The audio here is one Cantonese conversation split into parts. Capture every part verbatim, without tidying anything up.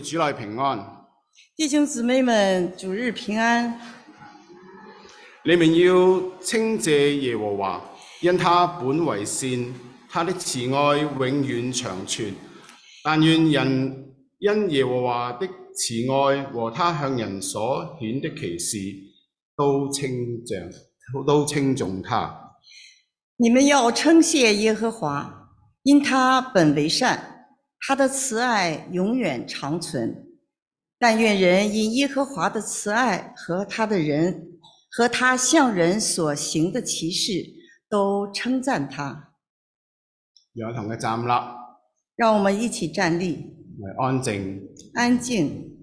主內平安。 弟兄姊妹們，主日平安。 你們要稱謝耶和華，因他本為善，他的慈愛永遠長存。但願人因耶和華的慈愛和他向人所顯的奇事，都稱讚，都稱頌他。 你們要稱謝耶和華，因他本為善，他的慈愛永遠長存。但願人因耶和華的慈愛和他的人和他向人所行的奇事，都稱讚他。 讓我同佢站立， 讓我們一起站立， 安靜， 安靜。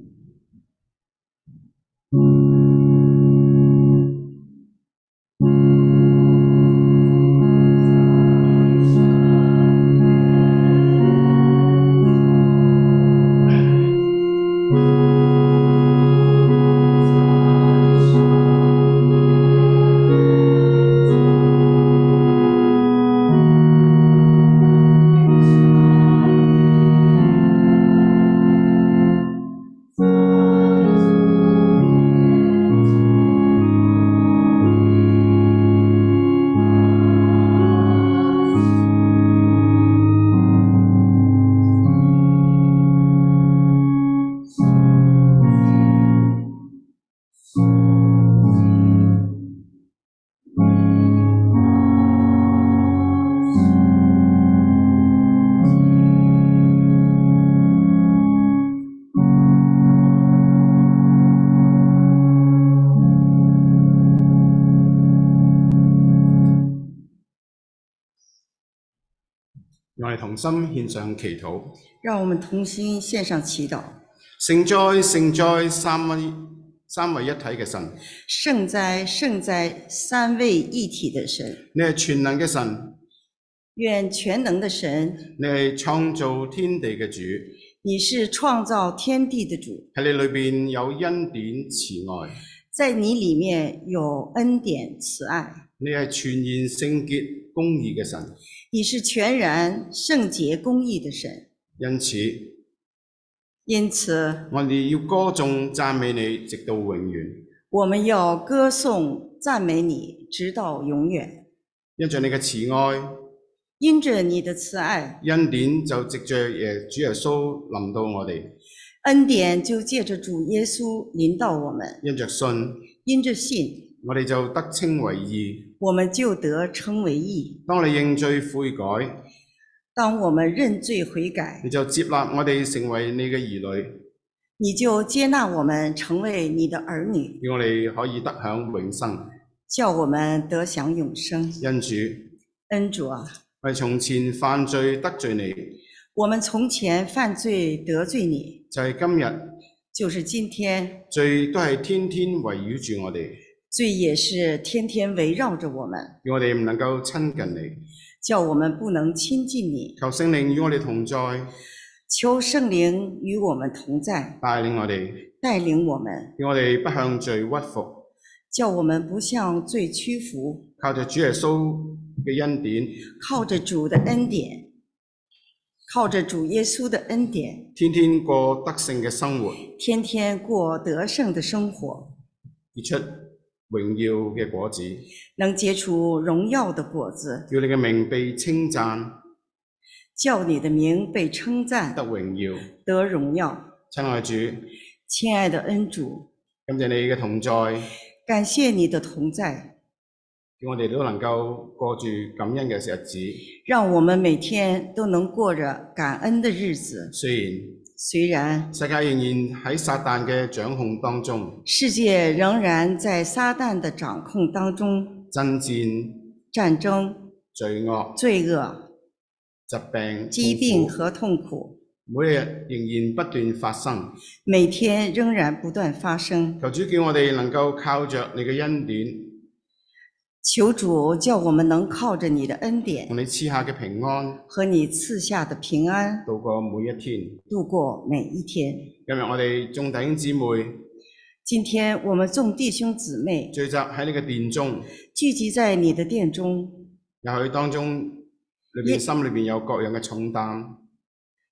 我哋同心獻上祈禱。 讓我們同心獻上祈禱。 聖哉聖哉三位三位一體嘅神， 聖哉聖哉三位一體的神， 你係全能嘅神， 願全能的神， 你係創造天地嘅主， 你是創造天地的主， 喺你裏邊有恩典慈愛， 在你裡面有恩典慈愛， 你係全然聖潔公義嘅神， 你是全然聖潔公義的神。 因此， 因此， 我哋要歌頌讚美你，直到永遠。 我們要歌頌讚美你，直到永遠。 因着你嘅慈愛， 因着你的慈愛， 恩典就藉着耶主耶穌臨到我哋。 恩典就借着主耶穌臨到我們。 因着信， 因着信， 我哋就得稱為義。 我們就得稱為義。 當你認罪悔改， 當我們認罪悔改， 你就接納我哋成為你嘅兒女， 你就接納我們成為你的兒女， 讓我哋可以得享永生， 叫我們得享永生。 恩主， 恩主啊， 我哋從前犯罪得罪你， 我們從前犯罪得罪你， 就係今日， 就是今天， 罪都係天天圍繞住我哋， 罪也是天天圍繞着我們， 讓我哋唔能夠親近你， 叫我們不能親近你。 求聖靈與我哋同在， 求聖靈與我們同在， 帶領我哋， 帶領我們， 讓我哋不向罪屈服， 叫我們不向罪屈服， 靠着主耶穌嘅恩典， 靠着主的恩典，靠着主耶穌的恩典， 天天過得勝嘅生活， 天天過得勝的生活， 結出榮耀嘅果子， 能結出榮耀的果子， 叫你嘅名被稱讚， 叫你的名被稱讚， 得榮耀， 得榮耀。 親愛主， 親愛的恩主， 感謝你嘅同在， 感謝你的同在， 叫我哋都能夠過住感恩嘅日子。 讓我們每天都能過着感恩的日子。 雖然雖然世界仍然喺撒旦嘅掌控當中， 世界仍然在撒旦的掌控當中， 爭戰、 戰爭、 罪惡、 罪惡、 疾病、 疾病和痛苦， 每日仍然不斷發生。 每天仍然不斷發生。 求主叫我哋能夠靠着你嘅恩典， 求主叫我們能靠着你的恩典同你賜下嘅平安， 和你賜下的平安， 度過每一天。 度過每一天。 今日我哋眾弟兄姊妹今天我們眾弟兄姊妹聚集喺你嘅殿中， 聚集在你的殿中， 也許當中裏邊心裏邊有各樣嘅重擔，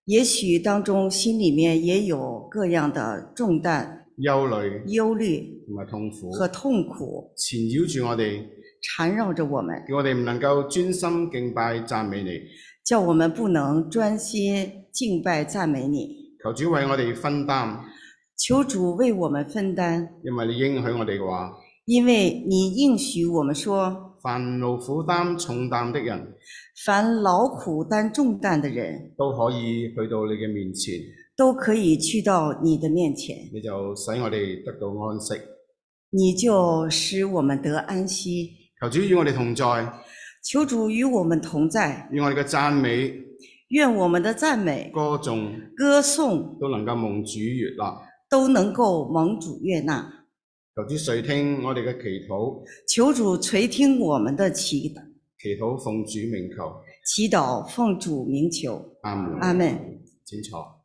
也许当中心里面也有各樣的重擔、 憂慮憂慮同埋痛苦， 和痛苦纏繞住我哋， 纏繞着我們， 叫我哋唔能夠專心敬拜讚美你。 叫我們不能專心敬拜讚美你。 求主為我哋分擔， 求主為我們分擔， 因為你應許我哋嘅話， 因為你應許我們說， 凡勞苦擔重擔的人， 凡勞苦擔重擔的人， 都可以去到你嘅面前， 都可以去到你的面前， 你就使我哋得到安息。 你就使我們得安息。 求主與我哋同在， 求主與我們同在， 願我哋嘅讚美、 願我們的讚美、 歌頌歌頌都能夠蒙主悅納。 都能夠蒙主悅納。 求主垂聽我哋嘅祈禱， 求主垂聽我們的祈祈禱奉主名求， 祈禱奉主名求。 阿門。 阿門。 請坐。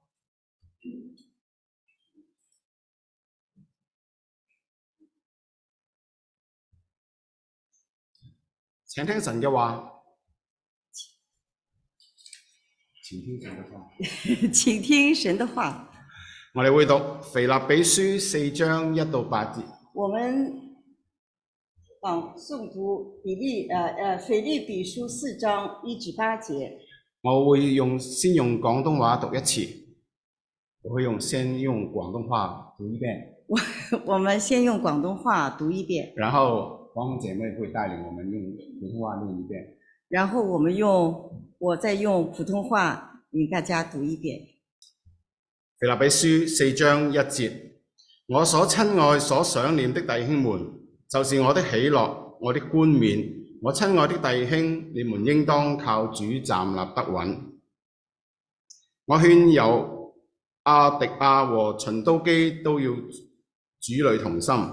請聽神嘅話。請聽神嘅話。 請聽神的話。 我哋會讀腓立比書四章一到八節。 我們朗誦讀比利呃呃腓立比書四章一至八節。 我會用先用廣東話讀一次，我會用先用廣東話讀一遍。 我我們先用廣東話讀一遍， 然後黃紅姐妹會帶領我們用普通話念一遍。 然後我們用我再用普通話與大家讀一遍。 腓立比書四章一節，我所親愛所想念的弟兄們，就是我的喜樂，我的冠冕。我親愛的弟兄，你們應當靠主站立得穩。我勸猶阿迪亞和循都基都要主裏同心。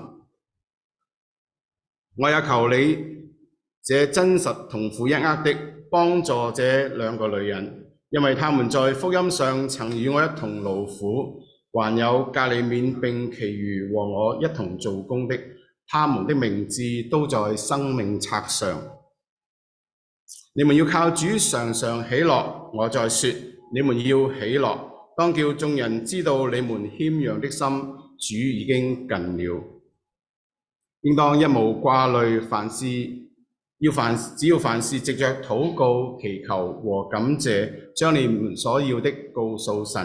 我也求你這真實同負一軛的，幫助這兩個女人。因為他們在福音上曾與我一同勞苦，還有革利免並其餘和我一同做工的，他們的名字都在生命冊上。你們要靠主常常喜樂，我再說，你們要喜樂，當叫眾人知道你們謙讓的心，主已經近了。應當一無掛慮，凡事要凡只要凡事藉着禱告、祈求和感謝，將你們所要的告訴神。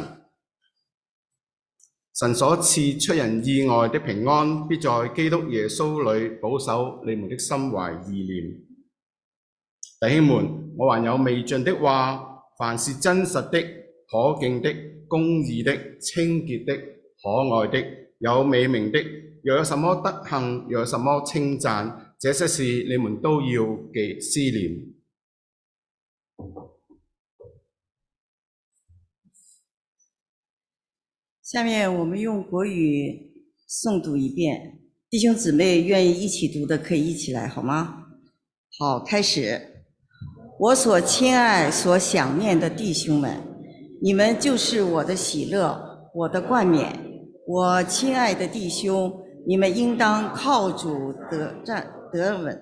神所賜出人意外的平安，必在基督耶穌裏保守你們的心懷意念。弟兄們，我還有未盡的話，凡是真實的、可敬的、公義的、清潔的、可愛的、有美名的，若有什麼德行，若有什麼稱讚，這些事你們都要記思念。 下面我們用國語誦讀一遍，弟兄姊妹願意一起讀的可以一起來，好嗎？好，開始。我所親愛所想念的弟兄們，你們就是我的喜樂，我的冠冕。我親愛的弟兄，你們應當靠主得站得穩。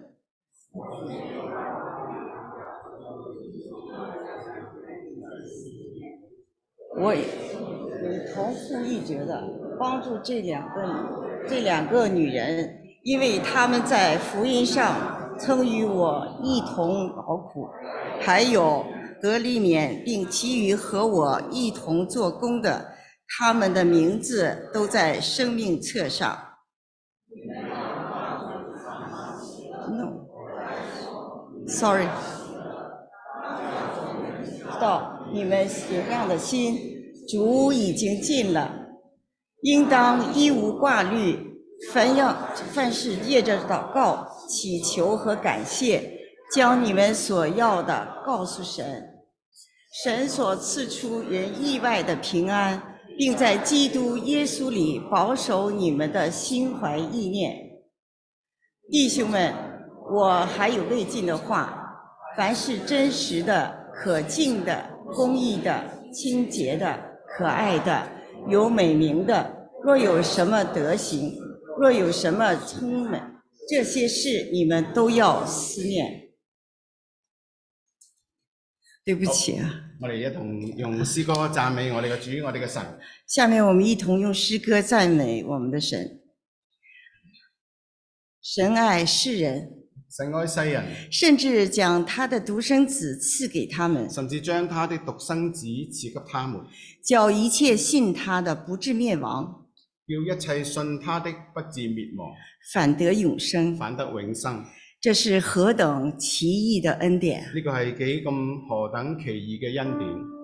我有同父異絕的幫助這兩個這兩個女人，因為她們在福音上曾與我一同勞苦，還有革利免並其餘和我一同做工的，他們的名字都在生命冊上。No, sorry. 到你們血亮的心，主已經近了，應當一無掛慮，凡要凡事借着禱告、祈求和感謝，將你們所要的告訴神。神所賜出人意外的平安，並在基督耶穌裏保守你們的心懷意念。弟兄們，我還有未盡的話，凡是真實的、可敬的、公義的、清潔的、可愛的、有美名的，若有什麼德行，若有什麼稱美，這些事你們都要思念。對不起啊。 我哋一同用詩歌讚美我哋嘅主，我哋嘅神。 下面我们一同用诗歌赞美我们的神。神爱世人， 神愛世人， 甚至将他的獨生子赐給他們， 甚至將他的獨生子賜給他們， 叫一切信他的不至滅亡， 叫一切信他的不至滅亡， 反得永生。 反得永生。 這是何等奇異的恩典！ 呢個係幾咁何等奇異嘅恩典。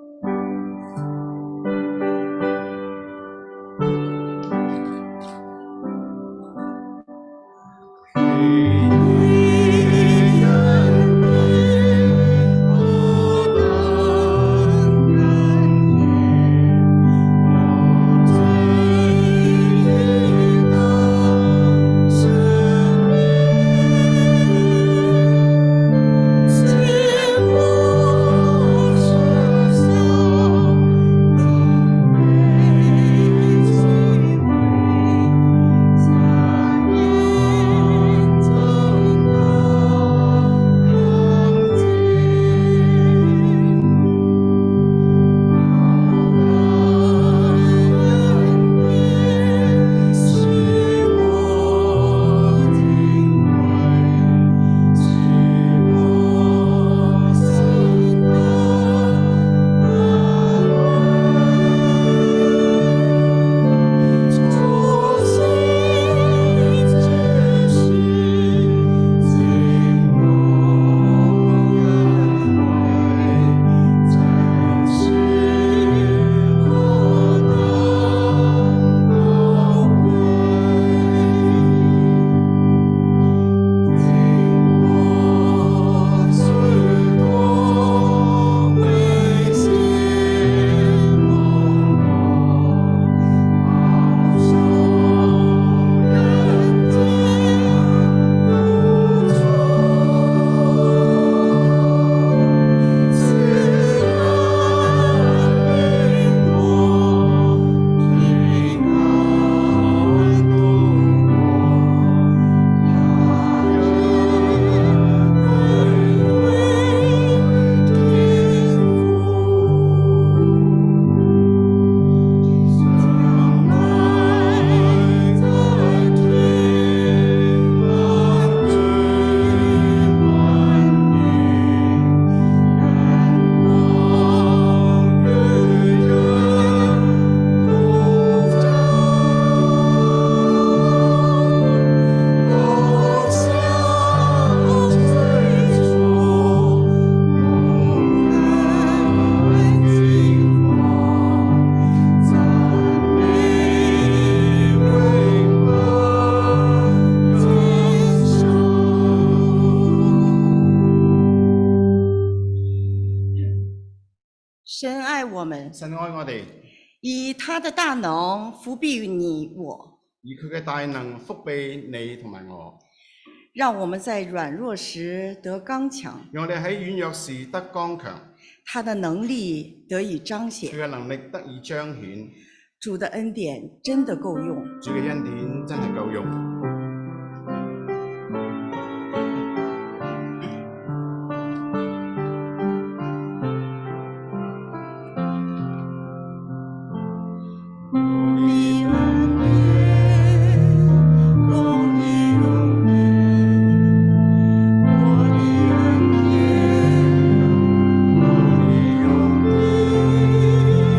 神愛我們， 神愛我哋， 以他的大能覆庇你我， 以佢嘅大能覆庇你同埋我， 讓我們在軟弱時得剛強， 讓我哋喺軟弱時得剛強， 他的能力得以彰顯， 佢嘅能力得以彰顯， 主的恩典真的夠用， 主嘅恩典真係夠用。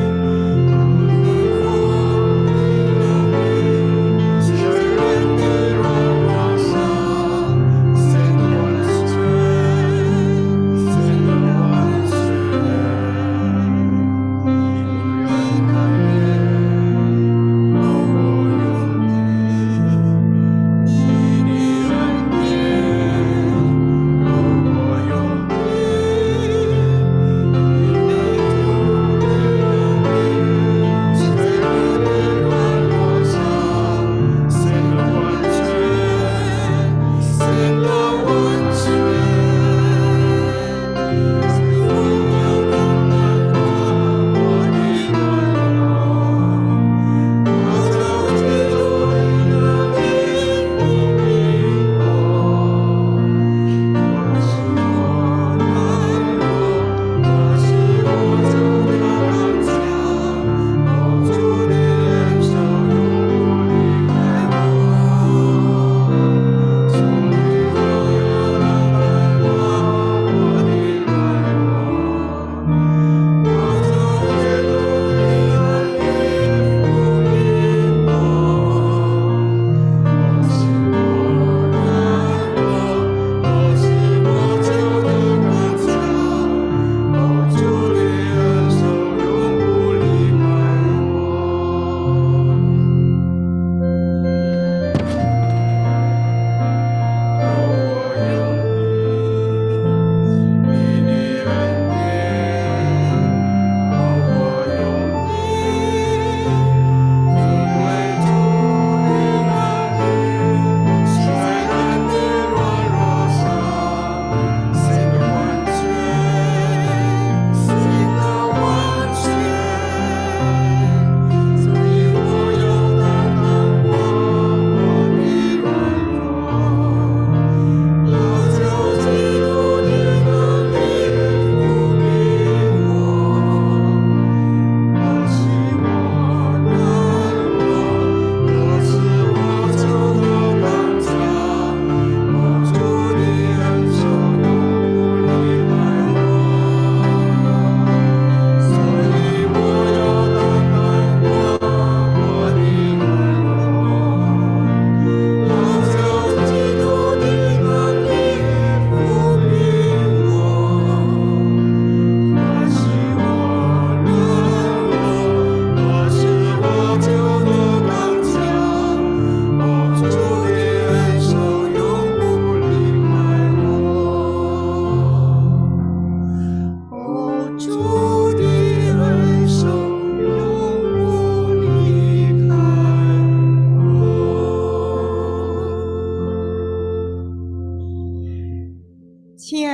是人的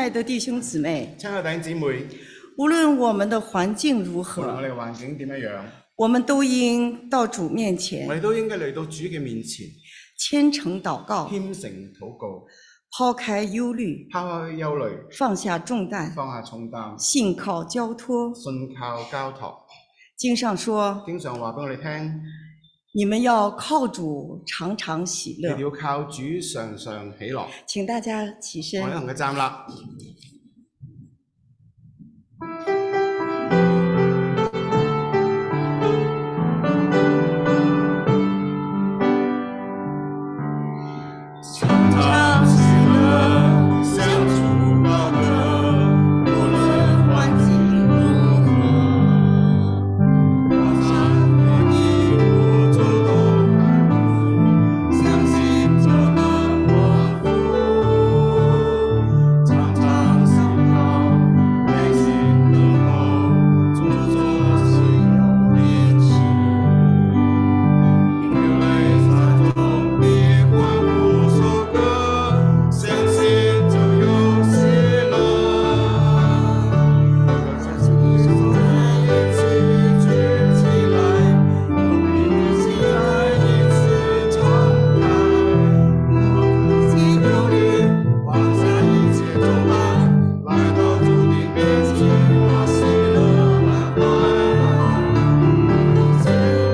爱的弟兄姊妹， 親愛弟兄姊妹， 無論我們的環境如無論我何， 哋環境點樣樣， 我們都應到主面我前哋都應該嚟到主嘅面前， 虔誠禱告， 虔誠禱告， 拋開憂慮， 拋開憂慮， 放下重擔， 放下重擔， 信靠交託。 信靠交託。 經上說， 經常話俾我哋聽， 你們要靠主常常喜樂。 你哋要靠主常常喜樂。 請大家起身我。哋同佢站立。常常喜樂，向主報歌，無論環境如何，我常為你不主動反覆，相信就能蒙福。常常思考，內心等候，主作心有靈犀，流淚灑種必歡呼收割，相信就有喜樂。相信你手再一次舉起來，用你的心再一次敞開，我可見有你，放下一切重擔，來到主的面前，我喜樂滿懷。一切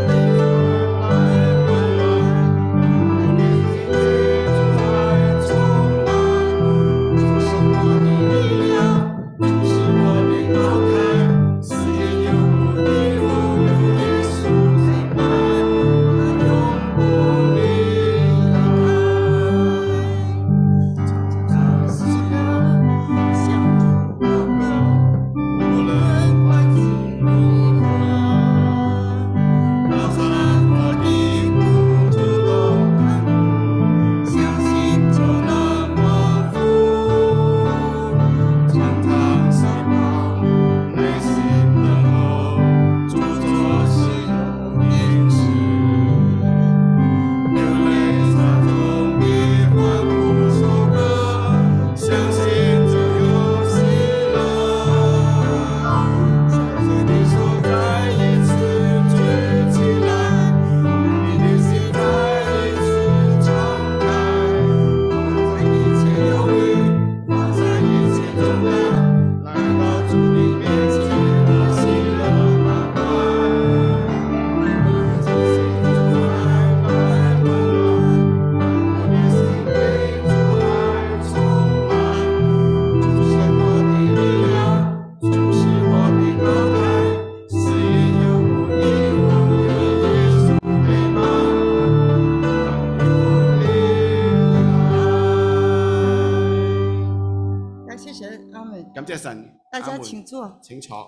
來溫暖，你的心最充滿，主是我的力量，主是我的高台，死也永不離我，有耶穌陪伴，我永不離開。常常喜樂，向主報歌，無論環境如何，高山或低谷主動看顧，相信就能蒙福。常常思考，內心等候，主作心有靈犀，流淚灑種必歡呼收割，相信就有喜樂。相信你手再一次舉起來，你的心再一次敞開，放下一切憂慮，放下一切重擔，來到主的面前，我喜樂滿懷。你的心中愛來溫暖，我的心被主愛充滿，主是我的力量，主是我的高台，死也永不離我，有耶穌陪伴，永不離開。 感謝神，阿門。 感謝神， 大家阿門請坐。 請坐。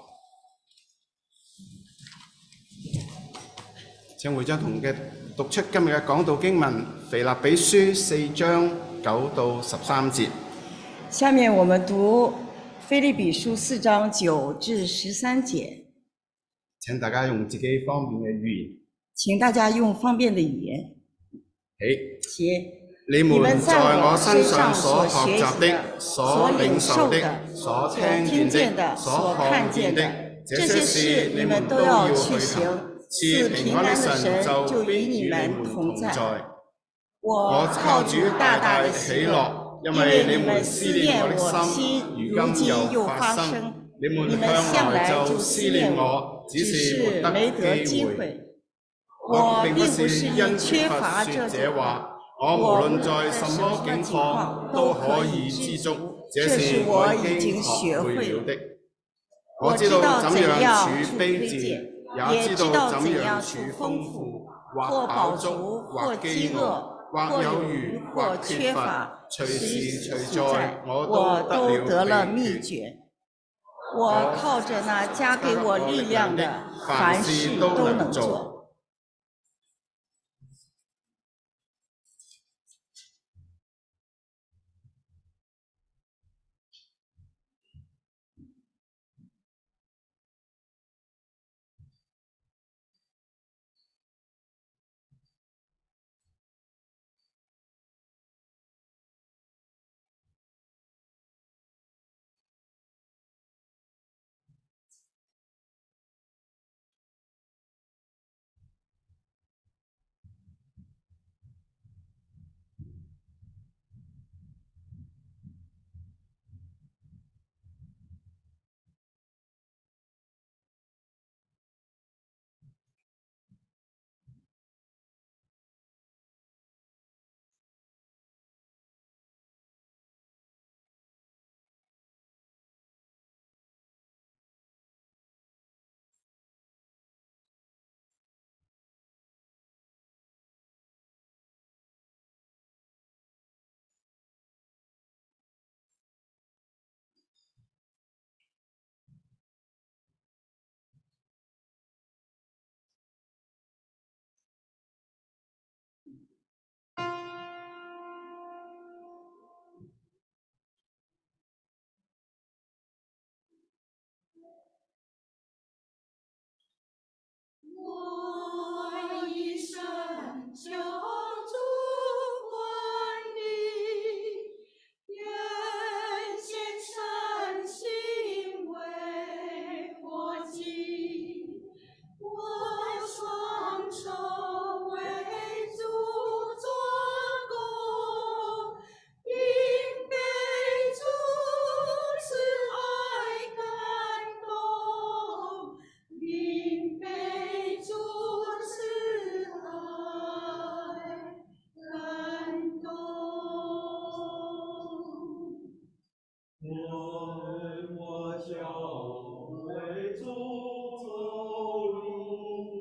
請會長同嘅讀出今日嘅講道經文，腓立比書四章九到十三節。 下面我們讀腓立比書四章九至十三節， 請大家用自己方便嘅語言。 請大家用方便的語言起， 寫。 你你們們在在我我身身上上所所學學習的、 習的、 所所領領受的、 受的、 所所聽聽見見的、 的、 所所看看見見的， 的， 這這些些事事你你們都們都要要去去行。 行。 賜賜平安的神就就與你必與你們們同在。 同在。 我我靠主靠主大大大的大的喜喜樂， 樂，因因為為你們你們思思念我念我的心， 心， 如如今今又又發發生。 生。 你們你們向向來來就就思念思念我我， 只只是沒是沒得得機機會。 會。 我並不我並不是因是因缺乏缺乏說這這種話，我無論在什麼境況都可以知足，這是我已經學會了的。我知道怎樣處卑賤，也知道怎樣處豐富，或飽足，或飢餓，或有餘，或缺乏，隨時隨在，我都得了秘訣。 我靠着那加給我力量的，凡事都能做。 我一生求主管理，愿献身心为我祭，我双手为主做工，因被主慈爱感动，因被主慈爱感动。 为我教会主走路，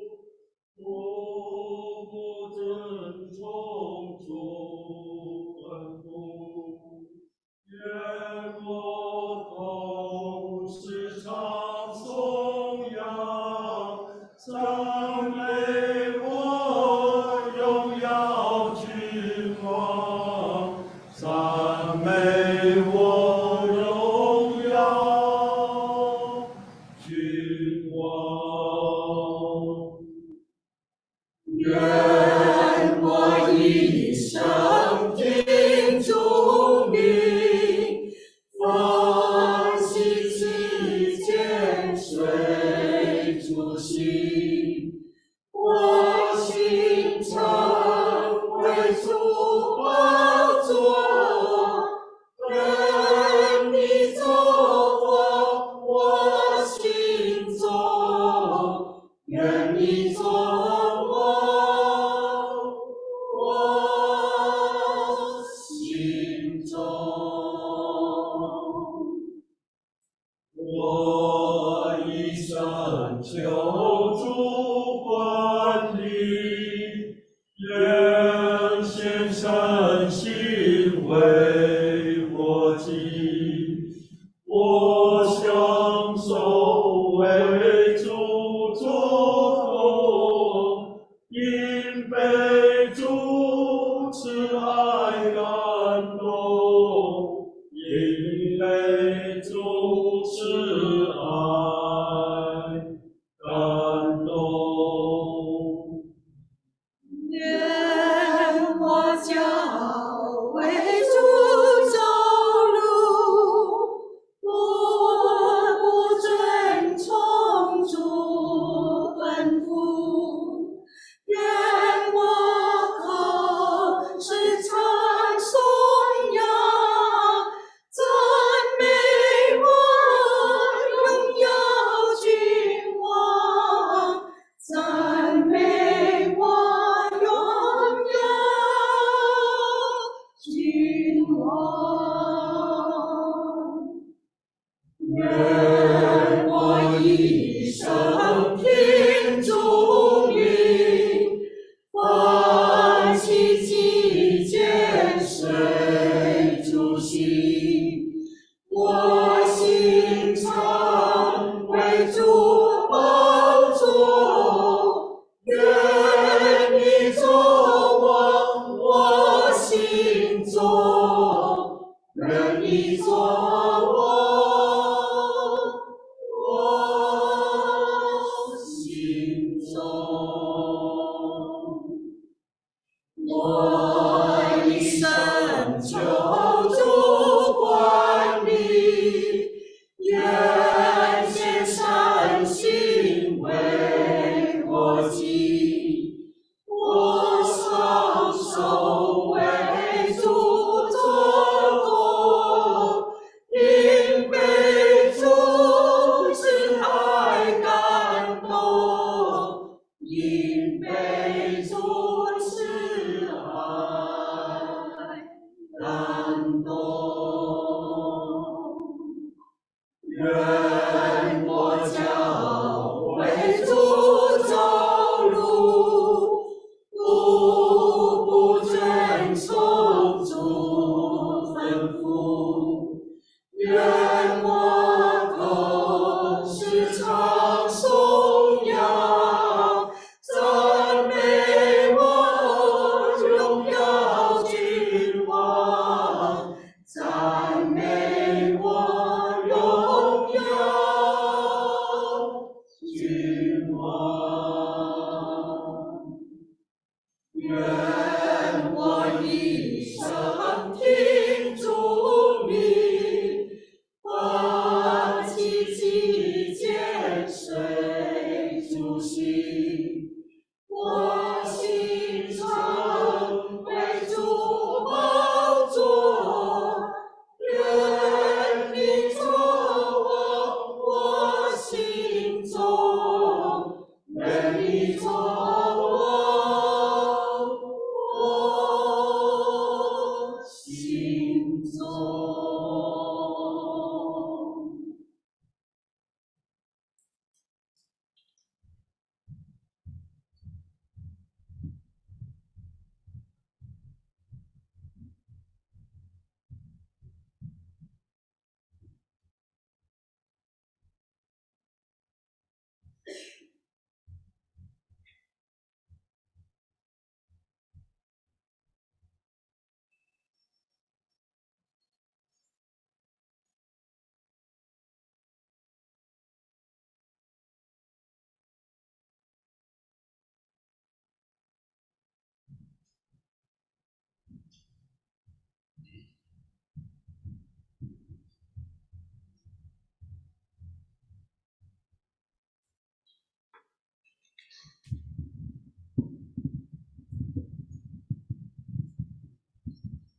我不遵从主吩咐，愿我口时常颂扬，赞美我荣耀君王，赞美我荣耀君王。 愿我一生听主命，欢喜其间随主行，我心常为主宝座，愿你做我我心中，愿你做我我心中。 我一生求主管理，愿献身心为我祭，我享受为主做工，因被主慈爱感动，因被主慈爱感动。 愿我教为主走路，我不遵从主吩咐，愿我口时常颂扬，赞美我荣耀君王，赞美我荣耀君王。愿我一生听主命，欢喜其间随主行，我心常为主宝座，愿你做我我心中，愿你做我我心中。我一生求主管理，愿献身心为我祭，我双手为主做工，因被主慈爱感动，因被主慈爱感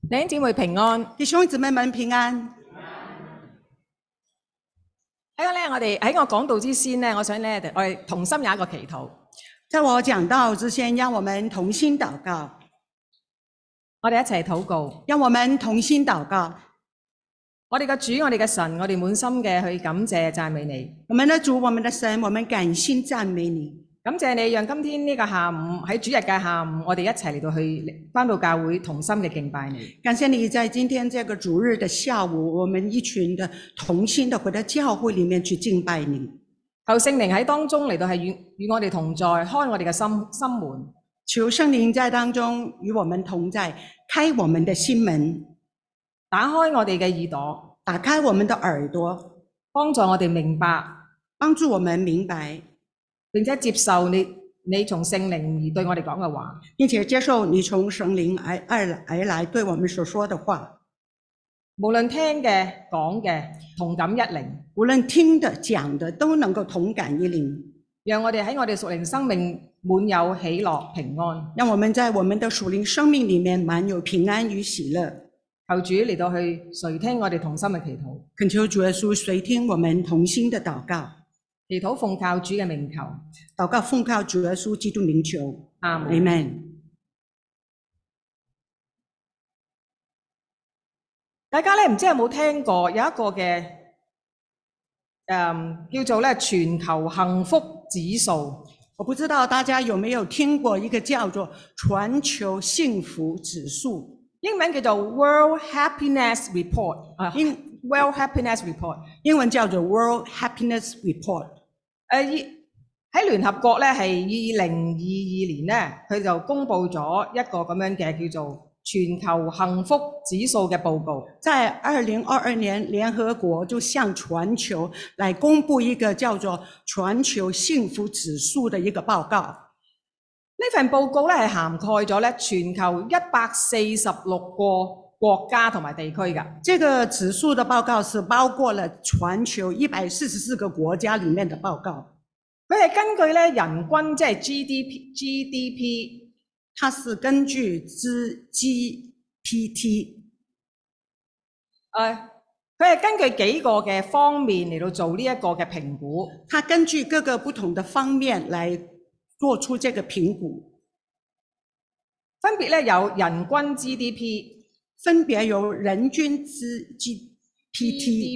弟兄姊妹平安。 弟兄姊妹们平安。 喺咧，我哋喺我講道之先咧，我想咧，我哋同心有一個祈禱。 在我講道之前，讓我們同心禱告。 我哋一齊禱告， 讓我們同心禱告。 我哋嘅主，我哋嘅神，我哋滿心嘅去感謝讚美你。 我們的主，我們的神，我們感心讚美你。 感謝你，讓今天呢個下午喺主日嘅下午，我哋一齊嚟到去返到教會同心嘅敬拜你。 感謝你在今天這個主日的下午，我們一群的同心的回到教會裡面去敬拜你。 求聖靈喺當中嚟到係與與我哋同在，開我哋嘅心心門。 求聖靈在當中與我們同在，開我們的心門， 打開我哋嘅耳朵， 打開我們的耳朵， 幫助我哋明白， 幫助我們明白， 並且接受你你從聖靈而對我哋講嘅話， 並且接受你從聖靈而而而來對我們所說的話。 無論聽嘅講嘅同感一靈， 無論聽的講的都能夠同感一靈， 讓我哋喺我哋屬靈生命滿有喜樂平安。 讓我們在我們的屬靈生命裡面滿有平安與喜樂。 求主嚟到去垂聽我哋同心嘅祈禱， 懇求主耶穌垂聽我們同心的禱告。 祈禱奉靠主嘅名求， 禱告奉靠主耶穌基督名求。 阿門。 Amen。 大家咧唔知有冇聽過有一個嘅誒、嗯、叫做咧全球幸福指數。 我不知道大家有沒有聽過一個叫做全球幸福指數， 英文叫做 World Happiness Report 啊，英 World Happiness Report， 英文叫做 World Happiness Report。 誒喺聯合國咧係二零二二年咧，佢就公布咗一個咁樣嘅叫做全球幸福指數嘅報告。 在二零二二年，聯合國就向全球來公布一個叫做全球幸福指數的一個報告。 呢份報告咧係涵蓋咗咧全球一百四十六個國家同埋地區㗎。 這個指數的報告是包括了全球一百四十四個國家裡面的報告。 佢係根據咧人均即係 G D P，G D P， 它是根據 G P T， 誒，佢係根據幾個嘅方面嚟到做呢一個嘅評估。 它根據各個不同的方面來做出這個評估， 分別咧有人均 G D P， 分別有人均 G P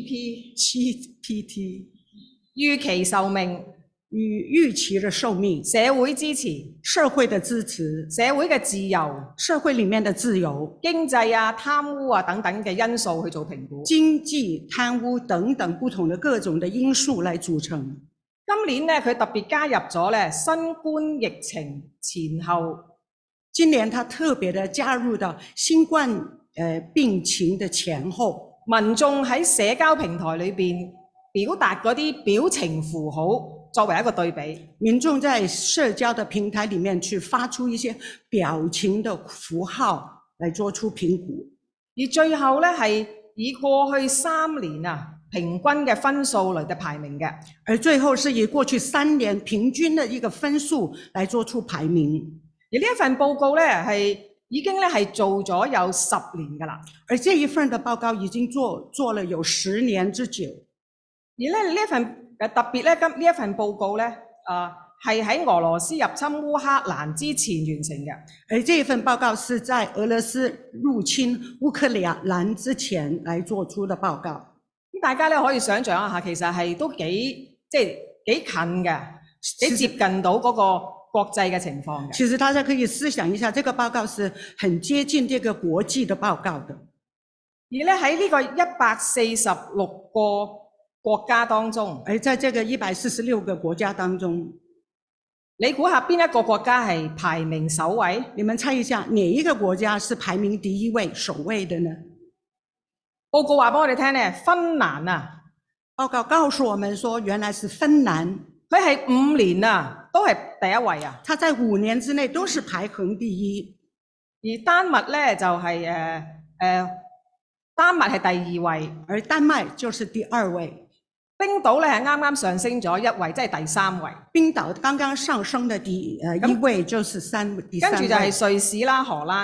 T、G P T、 預期壽命與預期的壽命、 社會支持、 社會的支持、 社會嘅自由、 社會裡面的自由、 經濟啊、貪污啊等等嘅因素去做評估。 經濟、貪污等等不同的各種的因素來組成。 今年咧，佢特別加入咗咧新冠疫情前後。 今年他特別的加入到新冠誒病情的前後， 民眾喺社交平台裏邊表達嗰啲表情符號。作為一個對比， 民眾在社交的平台裡面去發出一些表情的符號來做出評估， 而最後咧係以過去三年啊平均嘅分數嚟嘅排名嘅， 而最後是以過去三年平均的一個分數來做出排名。 而呢一份報告咧係已經咧係做咗有十年㗎啦， 而這一份的報告已經做做了有十年之久， 而咧呢一份。特別咧，今呢一份報告咧，啊係喺俄羅斯入侵烏克蘭之前完成嘅。 而這一份報告是在俄羅斯入侵烏克蘭之前來做出的報告。 咁大家咧可以想象一下，其實係都幾即係幾近嘅，幾接近到嗰個國際嘅情況嘅。 其實大家可以思想一下，這個報告是很接近這個國際的報告的。 而咧喺呢個一百四十六個國家當中， 而在這個一百四十六個國家當中， 你估下邊一個國家係排名首位？ 你們猜一下，哪一個國家是排名第一位、首位的呢？ 報告話俾我哋聽咧，芬蘭啊， 報告告訴我們說，原來是芬蘭， 佢係五年啊，都係第一位啊。 它在五年之內都是排行第一， 而丹麥咧就係誒誒，丹麥係第二位， 而丹麥就是第二位。 冰島咧係啱啱上升咗一位，即係第三位。 冰島剛剛上升的第誒一位就是三第三位。 跟住就係瑞士啦、荷蘭。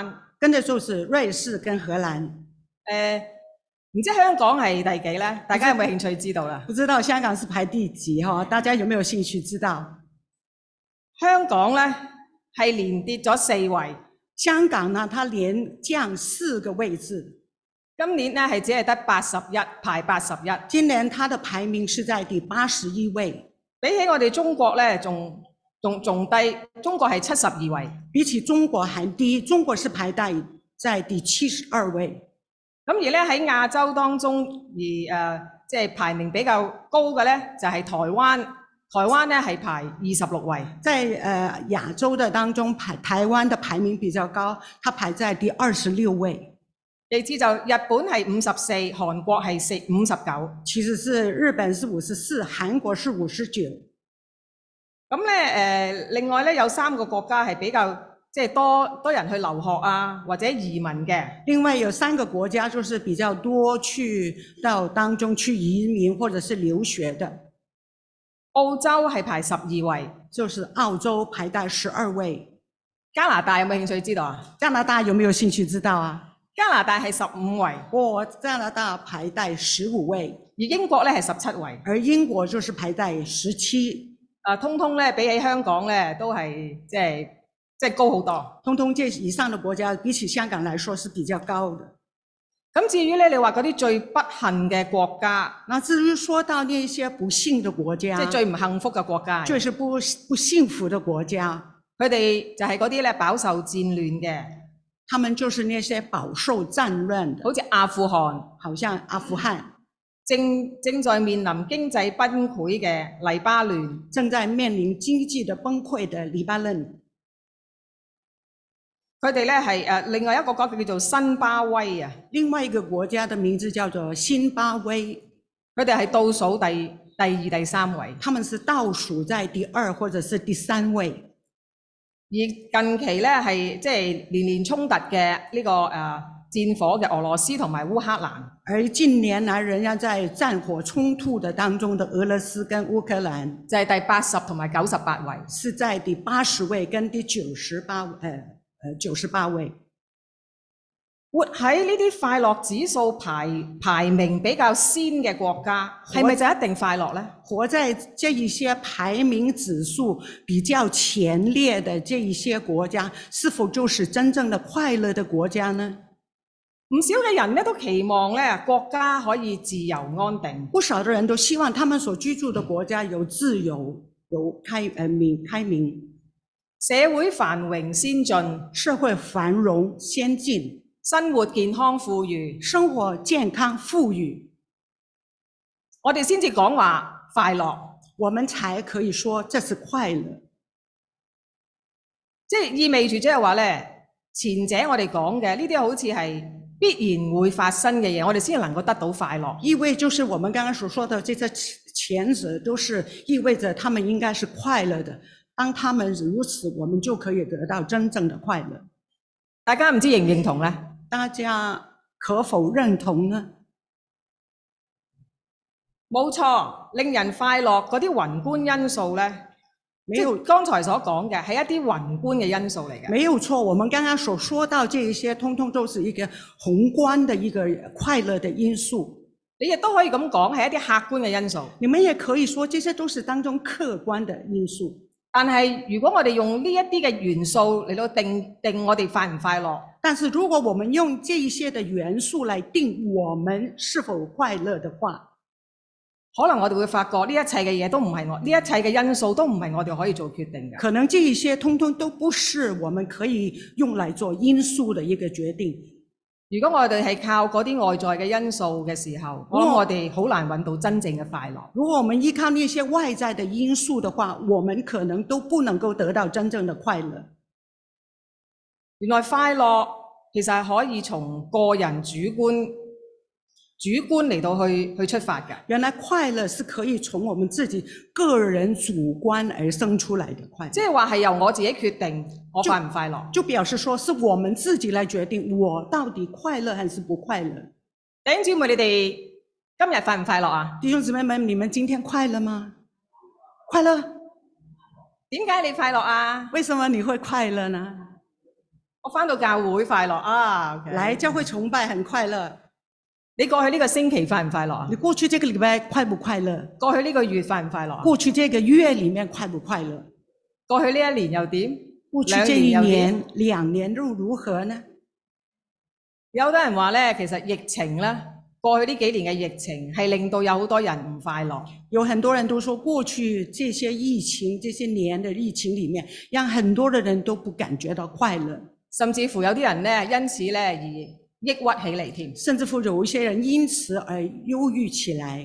跟着就是瑞士跟荷蘭。 誒唔知香港係第幾咧？大家有冇興趣知道啦？ 不知道香港是排第幾哈？大家有沒有興趣知道？ 香港咧係連跌咗四位， 香港呢，它連降四個位置。 今年咧係只係得八十一，排八十一。 今年它的排名是在第八十一位， 比起我哋中國咧，仲仲仲低。中國係七十二位， 比起中國還低。中國是排在在第七十二位。 咁而咧喺亞洲當中，而誒、呃、即係排名比較高嘅咧，就係、是、台灣。台灣咧係排二十六位。 在誒、呃、亞洲的當中，排台灣的排名比較高，它排在第二十六位。 地址就日本係五十四，韓國係四五十九。 其實是日本是五十四，韓國是五十九。 咁咧誒，另外咧有三個國家係比較即係多多人去留學啊，或者移民嘅。 另外有三個國家就是比較多去到當中去移民或者是留學的。 澳洲係排十二位， 就是澳洲排在十二位。 加拿大有冇興趣知道啊？ 加拿大有沒有興趣知道啊？ 加拿大係十五位， 哦，加拿大排在十五位， 而英國咧係十七位， 而英國就是排在十七。 啊，通通咧比起香港咧都係即係即係高好多。 通通這以上的國家比起香港來說是比較高的。 咁至於咧，你話嗰啲最不幸嘅國家， 那至於說到那些不幸的國家， 即係最唔幸福嘅國家， 就是不不幸福的國家， 佢哋就係嗰啲咧飽受戰亂嘅。 他們就是那些飽受戰亂的， 好似阿富汗， 好像阿富汗， 正正在面臨經濟崩潰嘅黎巴嫩， 正在面臨經濟的崩潰的黎巴嫩。 佢哋咧係誒另外一個國家叫做辛巴威啊， 另外一個國家的名字叫做辛巴威， 佢哋係倒數第第二、第三位。 他們是倒數在第二或者是第三位。 而近期咧係即係連連衝突嘅呢、這個誒、呃、戰火嘅俄羅斯同埋烏克蘭， 而近年來人家在戰火衝突的當中的俄羅斯跟烏克蘭， 就係第八十同埋九十八位， 是在第八十位跟第九十八誒誒九十八位。 活喺呢啲快樂指數排排名比較先嘅國家，係咪就一定快樂呢？ 活在這一些排名指數比較前列的這一些國家，是否就是真正的快樂的國家呢？ 唔少嘅人咧都期望咧國家可以自由安定， 不少的人都希望他們所居住的國家有自由、有開誒明開明， 社會繁榮先進， 社會繁榮先進。 生活健康富裕， 生活健康富裕， 我哋先至講話快樂， 我們才可以說這是快樂。 即係意味住即係話咧，前者我哋講嘅呢啲好似係必然會發生嘅嘢，我哋先能夠得到快樂。 意味就是我們剛剛所說的這些前者都是意味着他們應該是快樂的，當他們如此，我們就可以得到真正的快樂。 大家唔知認唔認同咧？ 大家可否認同呢？ 冇錯，令人快樂嗰啲宏觀因素咧， 沒有剛才所講嘅係一啲宏觀嘅因素嚟嘅。 沒有錯，我們剛剛所說到這一些，通通都是一個宏觀的一個快樂的因素。 你亦都可以咁講，係一啲客觀嘅因素。 你們也可以說，這些都是當中客觀的因素。 但係如果我哋用呢一啲嘅元素嚟到定定我哋快唔快樂， 但是如果我們用這一些的元素來定我們是否快樂的話， 可能我哋會發覺呢一切嘅嘢都唔係我，呢一切嘅因素都唔係我哋可以做決定嘅。 可能這一些通通都不是我們可以用來做因素的一個決定。 如果我哋係靠嗰啲外在嘅因素嘅時候，我諗我哋好難揾到真正嘅快樂。 如果我們依靠那些外在的因素的話，我們可能都不能夠得到真正的快樂。 原來快樂其實係可以從個人主觀主觀嚟到去去出發嘅。 原來快樂是可以從我們自己個人主觀而生出來的快樂。 即係話係由我自己決定我快唔快樂， 就表示說是我們自己來決定我到底快樂還是不快樂。 弟兄姊妹，你哋今日快唔快樂啊？ 弟兄姊妹們，你們今天快樂嗎？快樂。 點解你快樂啊？ 為什麼你會快樂呢？ 我翻到教會快樂啊！OK 来教会崇拜很快乐。 你過去呢個星期快唔快樂啊你？过去这个礼拜快不快乐？ 過去呢個月快唔快樂啊？ 过去这个月里面快不快乐？ 過去呢一年又點？ 过去这一兩年又點？ 年、两年又如何呢？ 有好多人話咧，其實疫情咧，過去呢幾年嘅疫情係令到有好多人唔快樂。 有很多人都说，过去这些疫情、这些年的疫情里面，让很多的人都不感觉到快乐， 甚至乎有啲人咧，因此咧而抑鬱起嚟添。 甚至乎有一些人因此而忧郁起来。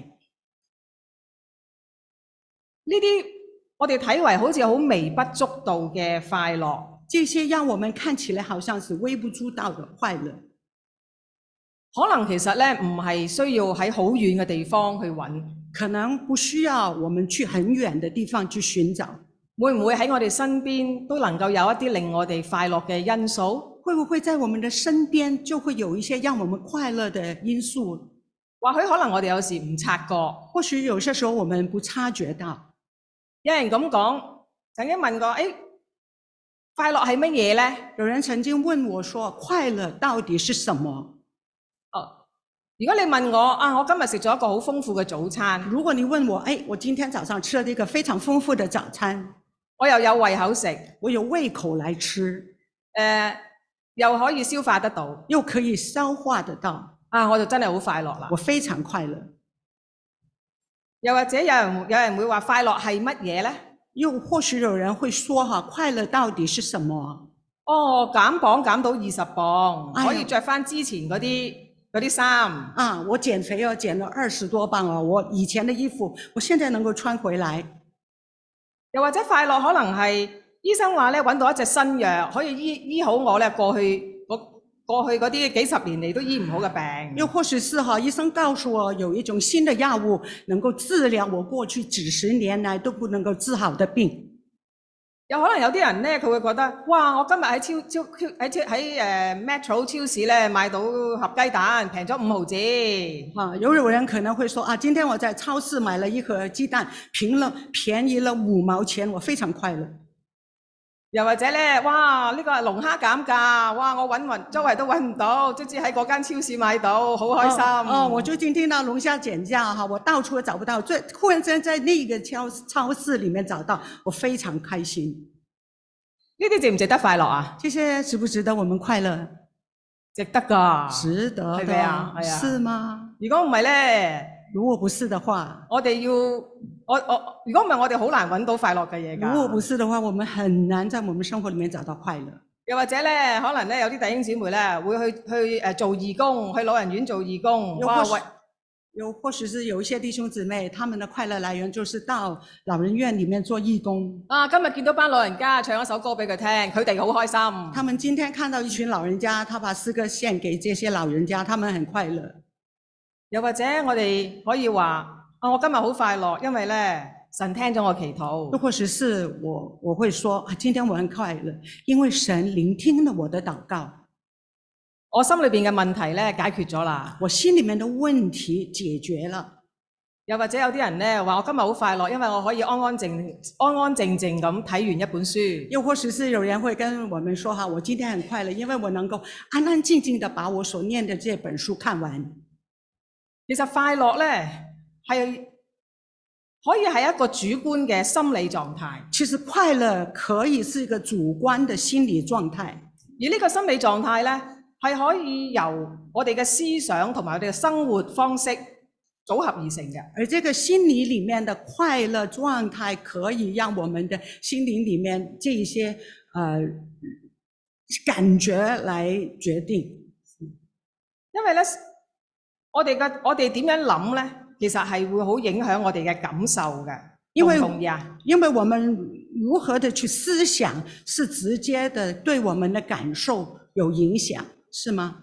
呢啲我哋睇為好似好微不足道嘅快樂， 这些让我们看起来好像是微不足道的快乐， 可能其實咧唔係需要喺好遠嘅地方去揾， 可能不需要我们去很远的地方去寻找。 會唔會喺我哋身邊都能夠有一啲令我哋快樂嘅因素？ 会不会在我们的身边就會有一些讓我們快樂的因素？ 或許可能我哋有時唔察覺。 或許有些時候我們不察覺到。 有人咁講，曾經問過，誒、哎，快樂係乜嘢呢？ 有人曾經問我說，快樂到底是什麼？ 哦，如果你問我啊，我今日食咗一個好豐富嘅早餐， 如果你問我，哎，我今天早上吃了一個非常豐富的早餐， 我又有胃口食， 我有胃口來吃， 誒、呃，又可以消化得到， 又可以消化得到， 啊，我就真係好快樂啦。 我非常快樂。 又或者有人有人會話快樂係乜嘢呢？ 又或許有人會說哈，快樂到底是什麼？ 哦，減磅減到二十磅， 哎呀可以着翻之前嗰啲嗰啲衫。 啊，我減肥啊，減了二十多磅啊，我以前的衣服，我現在能夠穿回來。 又或者快樂可能係醫生話咧揾到一隻新藥，可以醫醫好我咧過去過去嗰啲幾十年嚟都醫唔好嘅病。 又或許是哈，醫生告訴我有一種新的藥物能夠治療我過去幾十年來都不能夠治好的病。 有可能有啲人咧，佢會覺得，哇！我今日喺超超喺超喺誒 Metro 超市咧買到盒雞蛋，平咗五毫子。 啊，有有人可能會說啊，今天我在超市買了一盒雞蛋，平了便宜了五毛錢，我非常快樂。 又或者咧，哇！呢、這個係龍蝦減價，哇！我揾勻周圍都揾唔到，直至喺嗰間超市買到，好開心。 哦，哦，我最近聽到龍蝦減價哈，我到處都找不到，最忽然間在那個超超市裡面找到，我非常開心。 呢啲值唔值得快樂啊？ 這些值不值得我們快樂？ 值得㗎， 值得的， 係咪啊？係啊。 是嗎？ 如果唔係咧， 如果不是的話， 我哋要我我如果唔係我哋好難揾到快樂嘅嘢㗎。 如果不是的話，我們很難在我們生活裡面找到快樂。 又或者咧，可能咧有啲弟兄姊妹咧會去去誒做義工，去老人院做義工。哇！喂， 又或許是有一些弟兄姊妹，他們的快樂來源就是到老人院裡面做義工。 啊，今日見到班老人家唱一首歌俾佢聽，佢哋好開心。 他們今天看到一群老人家，他把詩歌獻給這些老人家，他們很快樂。 又或者我哋可以話啊，我今日好快樂，因為咧神聽咗我祈禱。 又或許是我我會說啊，今天我很快樂，因為神聆聽了我的禱告， 我心裏邊嘅問題咧解決咗啦。 我心裡面的問題解決了。 又或者有啲人咧話我今日好快樂，因為我可以安安靜安安靜靜咁睇完一本書。 又或許是有人會跟我們說哈，我今天很快樂，因為我能夠安安靜靜地把我所念的這本書看完。 其實快樂咧係可以係一個主觀嘅心理狀態。 其實快樂可以是一個主觀的心理狀態， 而呢個心理狀態咧係可以由我哋嘅思想同埋我哋嘅生活方式組合而成嘅。 而這個心理裡面的快樂狀態可以讓我們的心靈裡面這一些呃感覺來決定。 因為咧，我哋嘅我哋點樣諗咧，其實係會好影響我哋嘅感受嘅。 因為同唔同意啊？ 因為我們如何的去思想，是直接的對我們的感受有影響，是嗎？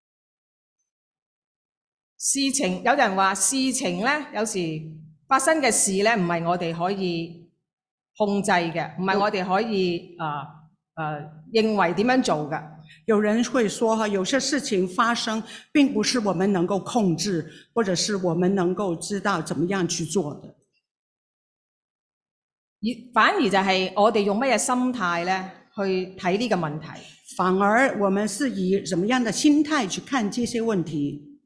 事情有人話事情咧，有時發生嘅事咧，唔係我哋可以控制嘅，唔係我哋可以啊啊、呃呃、認為點樣做嘅。 有人會說哈，有些事情發生並不是我們能夠控制，或者是我們能夠知道怎麼樣去做的。 而反而就係我哋用乜嘢心態咧去睇呢個問題。 反而我们是以什麼樣的心態去看這些問題？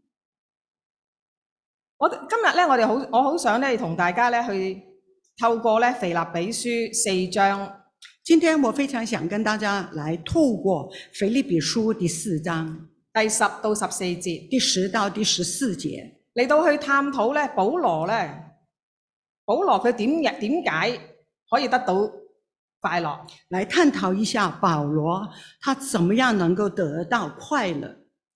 我今日咧，我哋好，我好想咧同大家咧去透過咧腓立比書四章。 今天我非常想跟大家來透過腓立比書第四章第十到十四節， 第十到第十四節嚟到去探討咧保羅咧，保羅佢點點解可以得到快樂？ 來探討一下保羅他怎麼樣能夠得到快樂。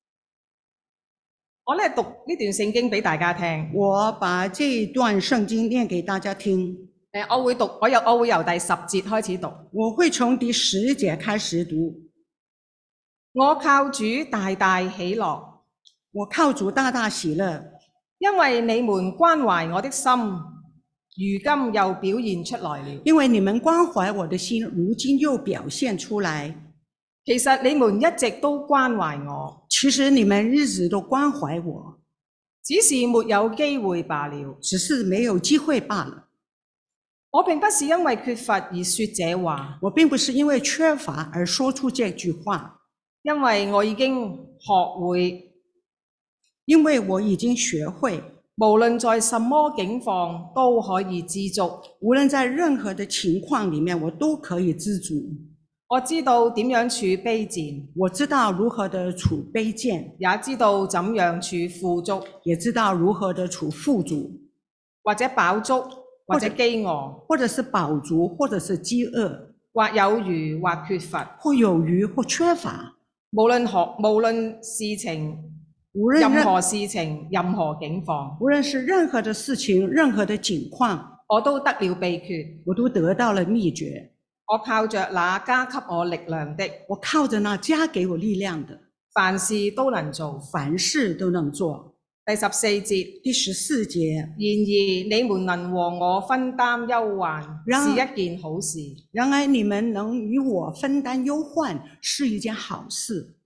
我咧讀呢段聖經俾大家聽。 我把這段聖經念給大家聽。 誒，我會讀，我由我會由第十節開始讀。 我會從第十節開始讀。 我靠主大大喜樂， 我靠主大大喜樂， 因為你們關懷我的心，如今又表現出來了。 因為你們關懷我的心，如今又表現出來。 其實你們一直都關懷我， 其實你們一直都關懷我， 只是沒有機會罷了。 只是沒有機會罷了。 我並不是因為缺乏而說這話， 我並不是因為缺乏而說出這句話， 因為我已經學會， 因為我已經學會， 無論在什麼境況都可以知足。 無論在任何的情況裡面，我都可以知足。 我知道點樣處卑賤， 我知道如何的處卑賤， 也知道怎樣處富足， 也知道如何的處富足， 或者飽足，或者飢餓， 或者是飽足，或者是飢餓， 或有餘或缺乏， 或有餘或缺乏。 無論何無論事情， 無論任何事情，任何境況， 無論是任何的事情，任何的境況， 我都得了秘訣， 我都得到了秘訣。 我靠着那加給我力量的， 我靠着那加給我力量的， 凡事都能做， 凡事都能做。 第十四節， 第十四節， 然而你們能和我分擔憂患，是一件好事。 然而你們能與我分擔憂患，是一件好事。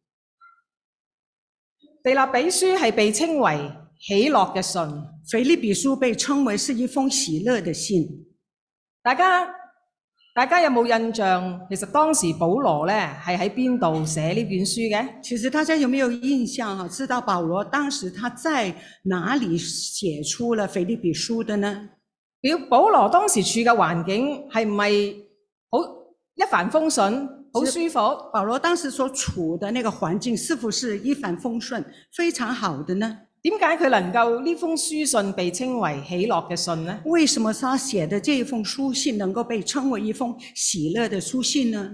腓立比書係被稱為喜樂嘅信， 腓立比書被稱為是一封喜樂的信。 大家大家有冇印象？其實當時保羅咧係喺邊度寫呢卷書嘅？ 其實大家有沒有印象啊？知道保羅當時他在哪裡寫出了腓立比書的呢？ 表保羅當時處嘅環境係唔係好一帆風順、好舒服？ 保羅當時所處的那個環境是否是一帆風順、非常好的呢？ 點解佢能夠呢封書信被稱為喜樂嘅信呢？ 為什麼他寫的這一封書信能夠被稱為一封喜樂的書信呢？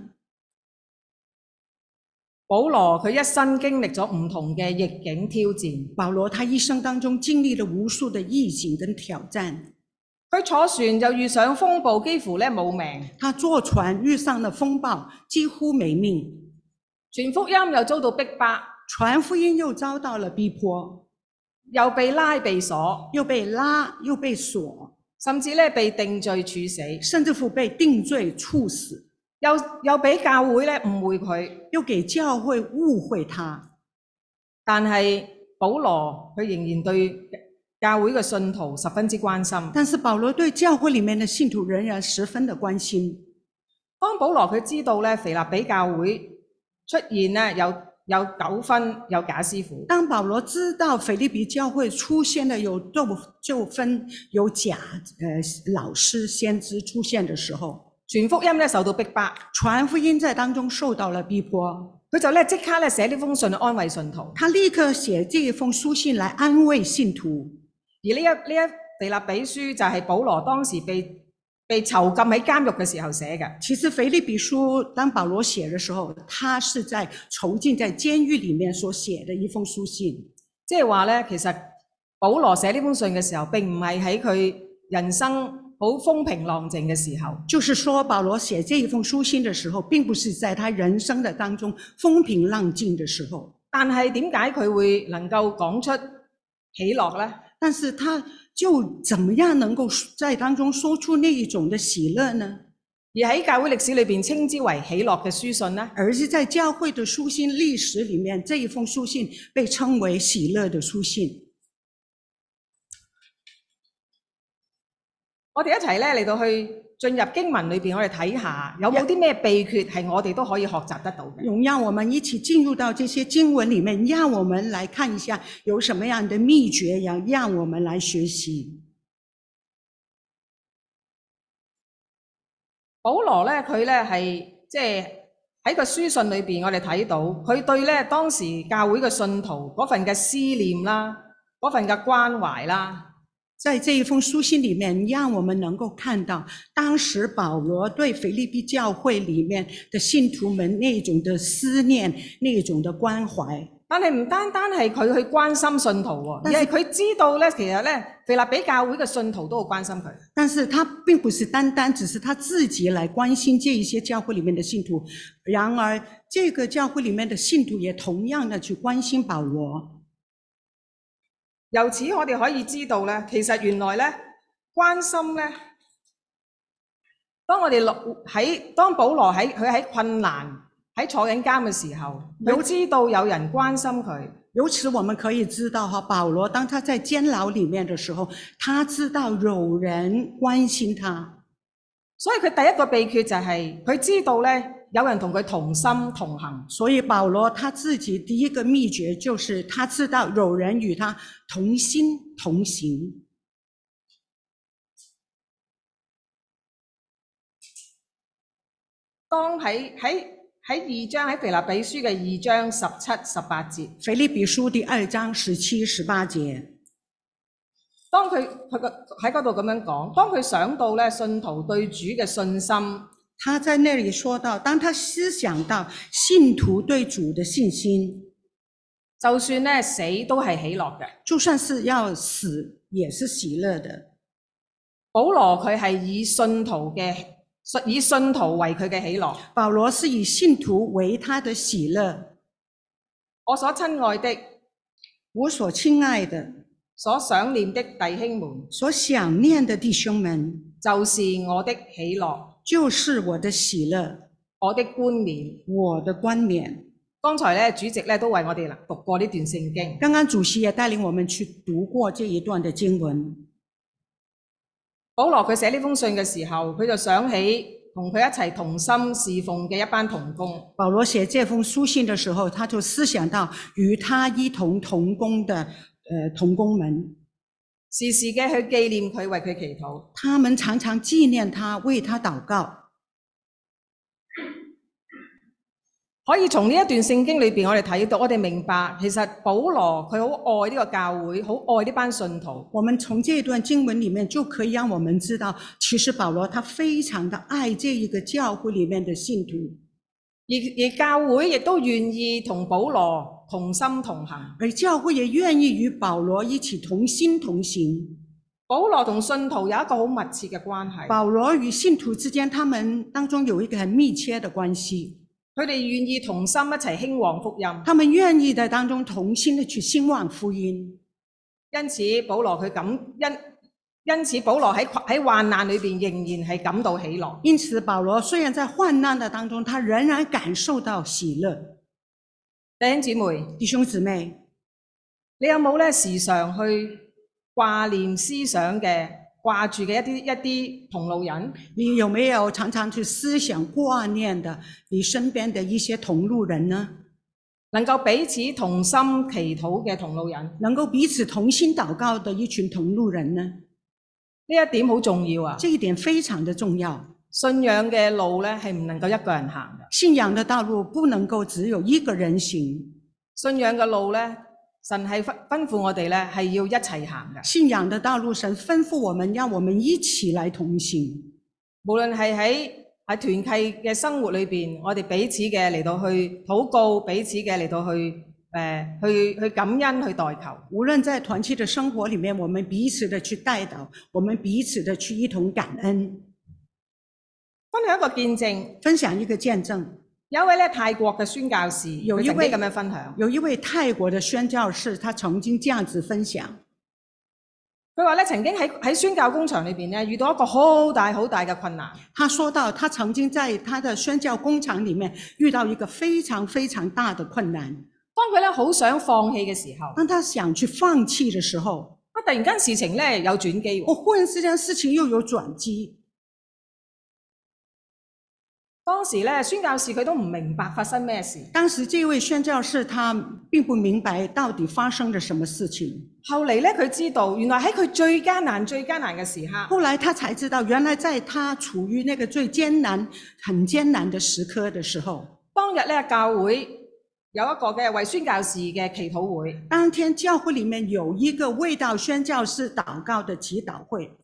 保羅佢一生經歷咗唔同嘅逆境挑戰。 保羅他一生當中經歷了無數的逆境跟挑戰。 佢坐船就遇上風暴，幾乎咧冇命。 他坐船遇上了風暴，幾乎沒命。 傳福音又遭到逼迫， 傳福音又遭到了逼迫。 又被拉被鎖， 又被拉又被鎖， 甚至咧被定罪處死， 甚至乎被定罪處死， 又又俾教會咧誤會佢， 又給教會誤會他。 但係保羅佢仍然對教會嘅信徒十分之關心。 但是保羅對教會裡面的信徒仍然十分的關心。 當保羅佢知道咧腓立比教會出現咧有有糾紛，有假師傅。 當保羅知道腓立比教會出現了有糾糾紛，有假呃老師先知出現的時候， 傳福音咧受到逼迫， 傳福音在當中受到了逼迫， 佢就咧即刻咧寫呢封信安慰信徒。 他立刻寫這一封書信來安慰信徒。 而呢一呢一腓立比書就係保羅當時被被囚禁喺監獄嘅時候寫嘅。 其實腓立比書當保羅寫的時候，他是在囚禁在監獄裡面所寫的一封書信。 即係話咧，其實保羅寫呢封信嘅時候，並唔係喺佢人生好風平浪靜嘅時候。 就是說，保羅寫這一封書信的時候，並不是在他人生的當中風平浪靜的時候。 但係點解佢會能夠講出喜樂咧？ 但是他就怎麼樣能夠在當中說出那一種的喜樂呢？ 而喺教會歷史裏邊稱之為喜樂嘅書信呢？ 而是在教會的書信歷史裡面，這一封書信被稱為喜樂的書信。 我哋一齊咧嚟到去進入經文裏邊，我哋睇下有冇啲咩秘訣係我哋都可以學習得到嘅。 容讓我們一起進入到這些經文裡面，讓我們來看一下有什麼樣的秘訣，要讓我們來學習。 保羅咧，佢咧係即係喺個書信裏邊，我哋睇到佢對咧當時教會嘅信徒嗰份嘅思念啦，嗰份嘅關懷啦。 在這一封書信裡面，讓我們能夠看到當時保羅對腓立比教會裡面的信徒們那種的思念，那種的關懷。 但係唔單單係佢去關心信徒喎，而係佢知道咧，其實咧腓立比教會嘅信徒都好關心佢。 但是他並不是單單只是他自己來關心這一些教會裡面的信徒，然而這個教會裡面的信徒也同樣的去關心保羅。 由此我哋可以知道咧，其實原來咧關心咧，當我哋落喺當保羅喺佢喺困難喺坐緊監嘅時候，佢知道有人關心佢。 由此我們可以知道哈，保羅當他在監牢裡面的時候，他知道有人關心他， 所以佢第一個秘訣就係佢知道咧有人同佢同心同行。 所以保羅他自己第一個秘訣就是他知道有人與他同心同行。 當喺喺喺二章喺腓立比書嘅二章十七、十八節， 腓立比書第二章十七、十八節， 當佢佢個喺嗰度咁樣講，當佢想到咧信徒對主嘅信心， 他在那裡說到，當他思想到信徒對主的信心， 就算咧死都係喜樂嘅。 就算是要死，也是喜樂的。 保羅佢係以信徒嘅以信徒為佢嘅喜樂。 保羅是以信徒為他的喜樂。 我所親愛的， 我所親愛的， 所想念的弟兄們， 所想念的弟兄們， 就是我的喜樂， 就是我的喜樂， 我的冠冕， 我的冠冕。 剛才咧主席咧都為我哋讀過呢段聖經。 剛剛主席也帶領我們去讀過這一段的經文。 保羅佢寫呢封信嘅時候，佢就想起同佢一齊同心侍奉嘅一班同工。 保羅寫這封書信的時候，他就思想到與他一同同工的呃同工們， 時時嘅去紀念佢，為佢祈禱。 他們常常紀念他，為他禱告。 可以從呢一段聖經裏邊，我哋睇到，我哋明白，其實保羅佢好愛呢個教會，好愛呢班信徒。 我們從這段經文裡面就可以讓我們知道，其實保羅他非常的愛這一個教會裡面的信徒， 而而教會亦都願意同保羅同心同行， 而教會也願意與保羅一起同心同行。 保羅同信徒有一個好密切嘅關係。 保羅與信徒之間，他們當中有一個很密切的關係。 佢哋願意同心一齊興旺福音， 他們願意在當中同心的去興旺福音。 因此保羅佢感因因此保羅喺喺患難裏邊仍然係感到喜樂。 因此保羅雖然在患難的當中，他仍然感受到喜樂。 弟兄姊妹， 弟兄姊妹， 你有冇咧時常去掛念思想嘅掛住嘅一啲一啲同路人？ 你有沒有常常去思想掛念的你身邊的一些同路人呢？ 能夠彼此同心祈禱嘅同路人， 能夠彼此同心禱告的一群同路人呢？ 呢一點好重要啊！ 這一點非常的重要。 信仰嘅路咧係唔能夠一個人行嘅。 信仰的道路不能夠只有一個人行。 信仰嘅路咧，神係吩吩咐我哋咧係要一齊行嘅。 信仰的道路，神吩咐我們，讓我們一起來同行。 無論係喺喺團契嘅生活裏邊，我哋彼此嘅嚟到去禱告，彼此嘅嚟到去誒、呃、去去感恩去代求。 無論在團契的生活裡面，我們彼此的去代禱，我們彼此的去一同感恩。 分享一個見證， 分享一個見證。 有一位咧泰國嘅宣教士， 有一位佢曾經咁樣分享。 有一位泰國的宣教士，他曾經這樣子分享。 佢話咧，曾經喺喺宣教工場裏邊咧，遇到一個好大好大嘅困難。 他說到，他曾經在他的宣教工場裡面遇到一個非常非常大的困難。 當佢咧好想放棄嘅時候， 當他想去放棄的時候， 啊突然間事情咧有轉機喎。 我忽然之間事情又有轉機。 當時咧，宣教士佢都唔明白發生咩事。 当时这位宣教士他并不明白到底发生了什么事情。 後嚟咧，佢知道原來喺佢最艱難、最艱難嘅時刻， 后来他才知道，原来在他处于那个最艰难、很艰难的时刻的时候， 當日咧教會有一個嘅為宣教士嘅祈禱會。 当天教会里面有一个为到宣教士祷告的祈祷会。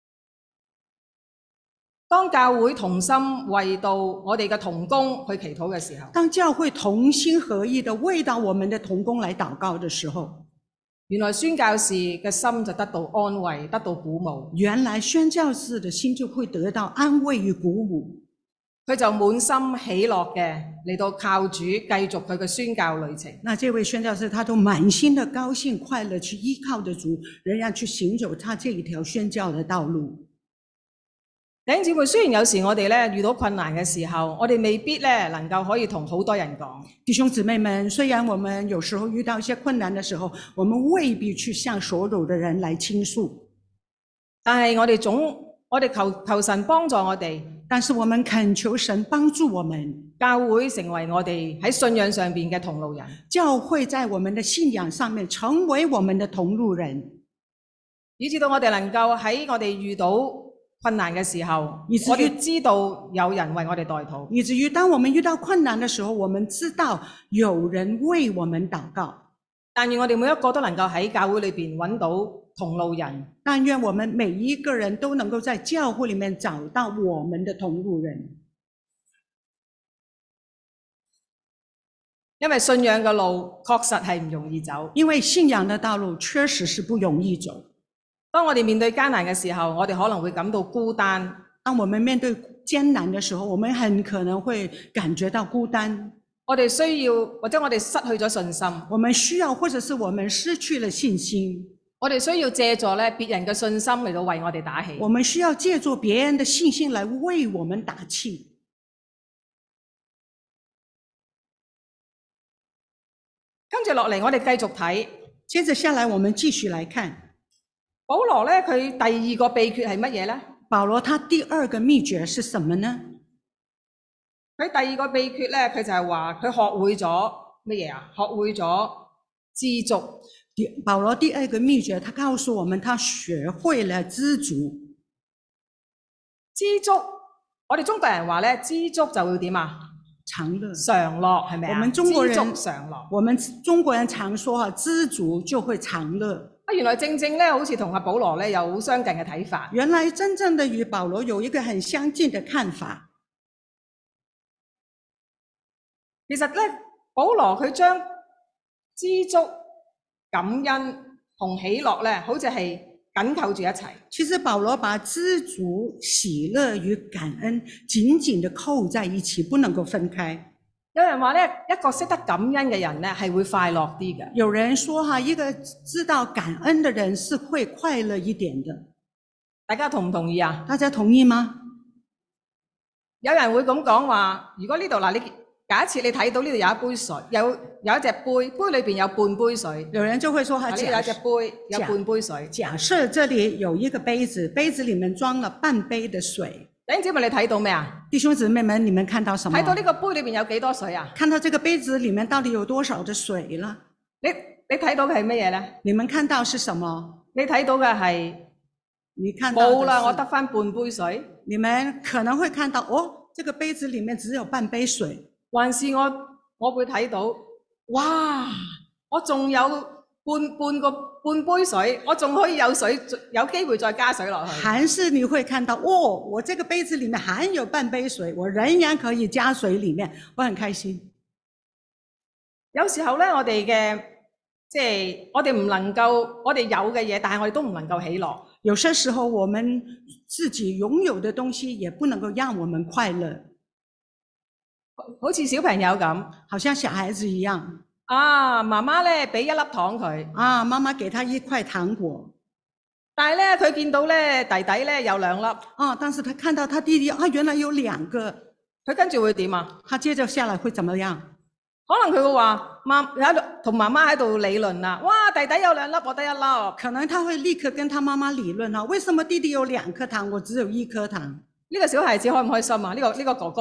當教會同心為到我哋嘅同工去祈禱嘅時候， 当教会同心合意的为到我们的同工来祷告的时候， 原來宣教士嘅心就得到安慰，得到鼓舞， 原来宣教士的心就会得到安慰与鼓舞。 佢就滿心喜樂嘅嚟到靠主繼續佢嘅宣教旅程。 那这位宣教士他都满心的高兴快乐去依靠着主，仍然去行走他这一条宣教的道路。 弟兄姊妹，雖然有時我哋咧遇到困難嘅時候，我哋未必咧能夠可以同好多人講。 弟兄姊妹们，虽然我们有时候遇到一些困难的时候，我们未必去向所有的人来倾诉， 但係我哋總，我哋求求神幫助我哋， 但是我们恳求神帮助我们， 教會成為我哋喺信仰上邊嘅同路人， 教會在我们的信仰上面成为我们的同路人， 以至到我哋能夠喺我哋遇到困難嘅時候， 以至於我哋知道有人為我哋代禱。 以至于当我们遇到困难的时候，我们知道有人为我们祷告。 但願我哋每一個都能夠喺教會裏邊揾到同路人， 但愿我们每一个人都能够在教会里面找到我们的同路人， 因為信仰嘅路確實係唔容易走。 因为信仰的道路确实是不容易走。 當我哋面對艱難嘅時候，我哋可能會感到孤單。 当我们面对艰难的时候，我们很可能会感觉到孤单。 我哋需要，或者我哋失去咗信心， 我们需要，或者是我们失去了信心。 我哋需要借助咧別人嘅信心嚟到為我哋打氣。 我们需要借助别人的信心来为我们打气。 跟住落嚟，我哋繼續睇接着下来，我们继续来看保羅咧，佢第二個秘訣係乜嘢咧？ 保罗他第二个秘诀是什么呢？ 佢第二個秘訣咧，佢就係話佢學會咗乜嘢啊？學會咗知足。 第保罗第二个秘诀，他告诉我们，他学会了知足。 知足，我哋中國人話咧，知足就會點啊？ 常乐， 常樂係咪啊？ 我們中國人知足常樂。 我们中国人常说啊，知足就會常乐。 啊，原來正正咧，好似同阿保羅咧有好相近嘅睇法。 原来真正的与保罗有一个很相近的看法。 其實咧，保羅佢將知足、感恩同喜樂咧，好似係緊扣住一齊。 其实保罗把知足、喜乐与感恩紧紧的扣在一起，不能够分开。 有人話咧，一個識得感恩嘅人咧，係會快樂啲嘅。 有人说哈，一个知道感恩的人是会快乐一点的。 大家同唔同意啊？ 大家同意吗？ 有人會咁講話，如果呢度嗱，你假設你睇到呢度有一杯水，有有一隻杯，杯裏邊有半杯水。 有人就会说哈， 呢度有一隻杯，有半杯水。 假设这里有一个杯子，杯子里面裝了半杯的水。 弟兄姊妹，你睇到咩啊？ 弟兄姊妹们，你们看到什麼？ 睇到呢個杯裏邊有幾多水啊？ 看到這個杯子裡面到底有多少的水了？ 你你睇到嘅係乜嘢咧？ 你們看到是什麼？ 你睇到嘅係你看到冇啦，我得返半杯水。 你們可能會看到，哦，這個杯子裡面只有半杯水。 還是我我會睇到，哇！我仲有半半個半杯水，我仲可以有水，有機會再加水落去。 還是你會看到，哦，我這個杯子裡面還有半杯水，我仍然可以加水裡面，我很開心。 有時候咧，我哋嘅即係我哋唔能夠，我哋有嘅嘢，但係我哋都唔能夠喜樂。 有些時候，我們自己擁有的東西也不能夠讓我們快樂。 好似小朋友咁， 好像小孩子一樣。 啊，媽媽咧俾一粒糖佢， 啊，媽媽給他一塊糖果， 但係咧佢見到咧弟弟咧有兩粒， 啊，但是他看到他弟弟啊，原來有兩個， 佢跟住會點啊？ 他接着下來會怎麼樣？ 可能佢會話媽喺度同媽媽喺度理論啦，哇，弟弟有兩粒，我得一粒。 可能他會立刻跟他媽媽理論啊，為什麼弟弟有兩顆糖，我只有一顆糖？ 呢個小孩子開唔開心啊？呢個呢個哥哥。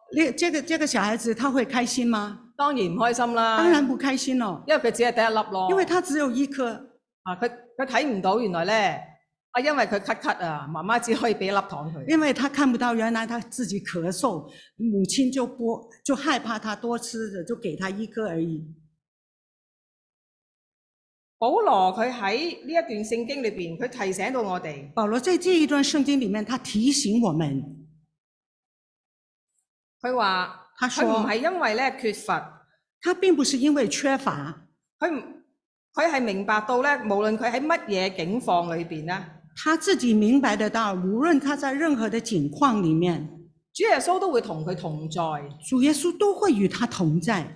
那这个这个小孩子他会开心吗？ 當然唔開心啦。 当然不开心了， 因為佢只係得一粒咯。 因为他只有一颗。 啊，佢佢睇唔到原來咧，啊，因為佢咳咳啊，媽媽只可以俾一粒糖佢。 因为他看不到原来他自己咳嗽，母亲就不就害怕他多吃的，就给他一颗而已。 保羅佢喺呢一段聖經裏邊，佢提醒到我哋， 保罗在这一段圣经里面，他提醒我们， 佢話他說佢唔係因為咧缺乏， 他并不是因为缺乏， 佢唔佢係明白到咧，無論佢喺乜嘢境況裏邊咧， 他自己明白得到，无论他在任何的境况里面， 主耶穌都會同佢同在。 主耶稣都会与他同在。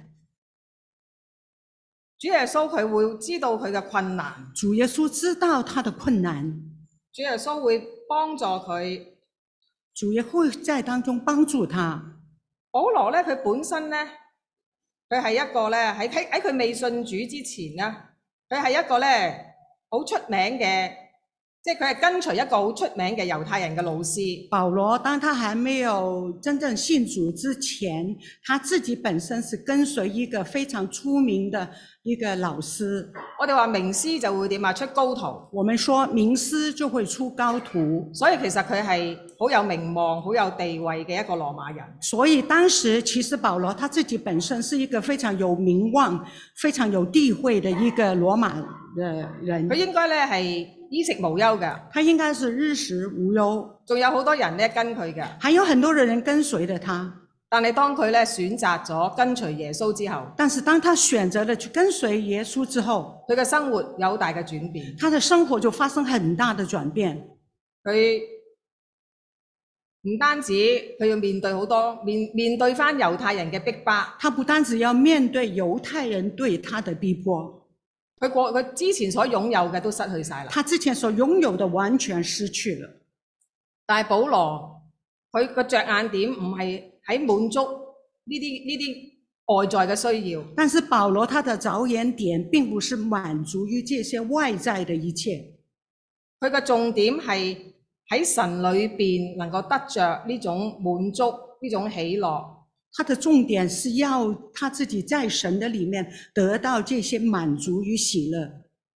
主耶穌佢會知道佢嘅困難， 主耶稣知道他的困難， 主耶穌會幫助佢。 主也会在當中幫助他。 保羅咧，佢本身咧，佢係一個咧喺喺喺佢未信主之前咧，佢係一個咧好出名嘅，即係佢係跟隨一個好出名嘅猶太人嘅老師。 保羅當他還沒有真正信主之前，他自己本身是跟隨一個非常出名的一個老師。 我哋話名師就會點啊？出高徒。 我們說名師就會出高徒， 所以其實佢係好有名望、好有地位嘅一個羅馬人。 所以當時其實保羅他自己本身是一個非常有名望、非常有地位的一個羅馬的人。 佢應該咧係衣食無憂嘅， 他應該是衣食無憂， 仲有好多人咧跟佢嘅。 還有很多人跟隨着他。 但係當佢咧選擇咗跟隨耶穌之後， 但是當他選擇了去跟隨耶穌之後， 佢嘅生活有好大嘅轉變。 他的生活就發生很大的轉變。 佢唔單止佢要面對好多面面對翻猶太人嘅逼迫， 他不單止要面對猶太人對他的逼迫， 佢過佢之前所擁有嘅都失去晒啦。 他之前所擁有的完全失去了。 但係保羅佢個着眼點唔係喺滿足呢啲呢啲外在嘅需要， 但是保羅他的着眼點並不是滿足於這些外在的一切， 佢嘅重點係喺神裏邊能夠得着呢種滿足、呢種喜樂。 他的重點是要他自己在神的裡面得到這些滿足與喜樂。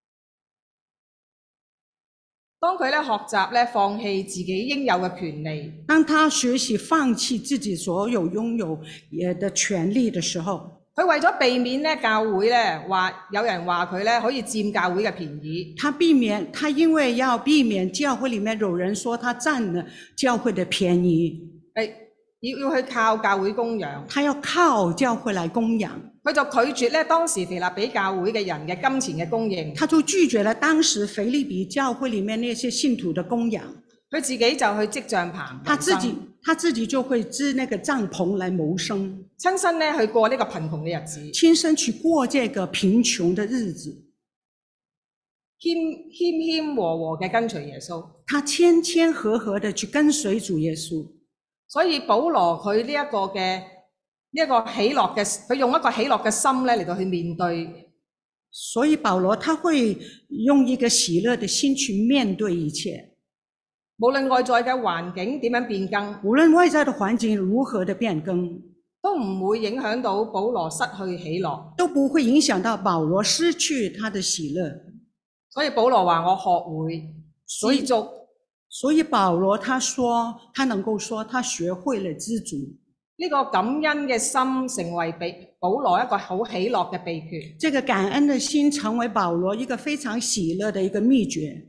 當佢咧學習咧放棄自己應有嘅權利， 當他學習放棄自己所有擁有的權利的時候， 佢為咗避免咧教會咧話有人話佢咧可以佔教會嘅便宜， 他避免他因為要避免教會裡面有人說他佔了教會的便宜， 誒要要去靠教會供養， 他要靠教會來供養。 佢就拒絕咧當時腓立比教會嘅人嘅金錢嘅供應， 他就拒絕了當時腓立比教會裡面那些信徒的供養。 佢自己就去織帳棚， 他自己他自己就會織那個帳篷來謀生， 親身咧去過呢個貧窮嘅日子， 親身去過這個貧窮的日子， 謙謙謙和和嘅跟隨耶穌。 他謙謙和和的去跟隨主耶穌。 所以保羅佢呢一個嘅呢一個喜樂嘅，佢用一個喜樂嘅心咧嚟到去面對。 所以保羅他會用一個喜樂的心去面對一切， 無論外在嘅環境點樣變更， 無論外在的環境如何的變更， 都唔會影響到保羅失去喜樂， 都不會影響到保羅失去他的喜樂。 所以保羅話我學會知足， 所以保羅他說他能夠說他學會了知足。 呢個感恩嘅心成為俾保羅一個好喜樂嘅秘訣。 這個感恩的心成為保羅一個非常喜樂的一個秘訣。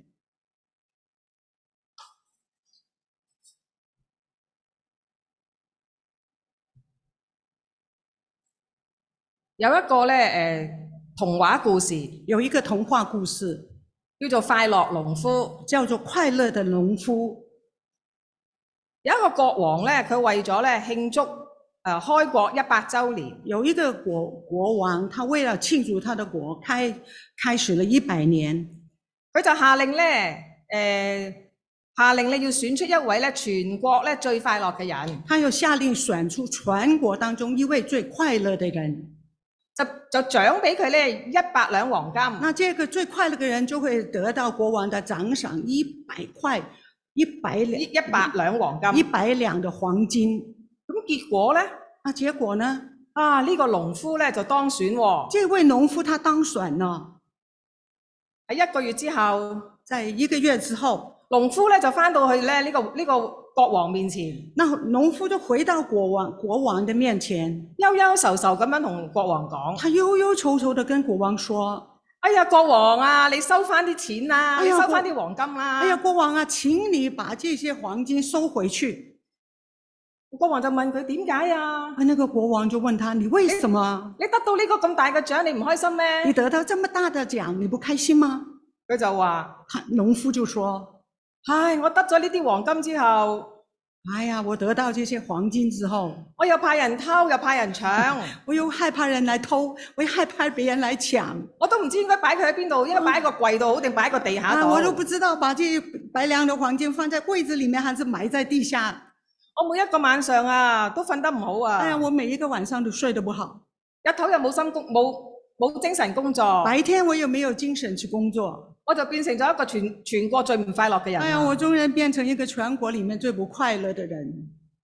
有一個咧誒、呃、童話故事， 有一個童話故事叫做快樂農夫， 叫做快樂的農夫。 有一個國王咧，佢為咗咧慶祝誒、呃、開國一百週年， 有一個國國王，他為了慶祝他的國開開始了一百年， 佢就下令咧誒、呃、下令你要選出一位咧全國咧最快樂嘅人， 他又下令選出全國當中一位最快樂的人， 就就獎俾佢咧一百兩黃金。 那這個最快樂嘅人就會得到國王的獎賞一百塊，一百兩一百兩黃金。 一百兩的黃金。 咁結果咧， 那结果呢？ 啊呢、個農夫咧就當選喎。 这位农夫他当选了， 喺一個月之後， 在一个月之后， 農夫咧就翻到去咧呢、個呢、個國王面前， 那农夫就回到国王国王的面前， 憂憂愁愁咁樣同國王講： 他忧忧愁愁的跟国王说哎呀，國王啊，你收翻啲錢啦， 哎呀你收翻啲黃金：“啦。 哎呀，国王啊，请你把这些黄金收回去。 國王就問佢點解啊？” 啊，那个國王就问他：“你为什麼？ 你得到呢個咁大嘅獎，你唔開心你咩？ 得到这么大的奖，你不开心嗎佢就話： 他農夫就說唉，我得咗呢啲黃金之後，：“ 哎呀，我得到這些黃金之後， 我又怕人偷，又怕人搶， 我又害怕人來偷，我又害怕別人來搶。 我都唔知應該擺佢喺邊度，應該擺喺個櫃度好定擺喺個地下啊， 度。 我都不知道把這白亮的黃金放在櫃子裡面，還是埋在地下。 我每一個晚上啊，都瞓得唔好啊。 哎呀，我每一個晚上都睡得不好， 日頭又冇心工，冇冇精神工作， 白天我又沒有精神去工作。 我就變成咗一個全全國最唔快樂嘅人啊。 哎呀，我終然變成一個全國裡面最不快樂的人。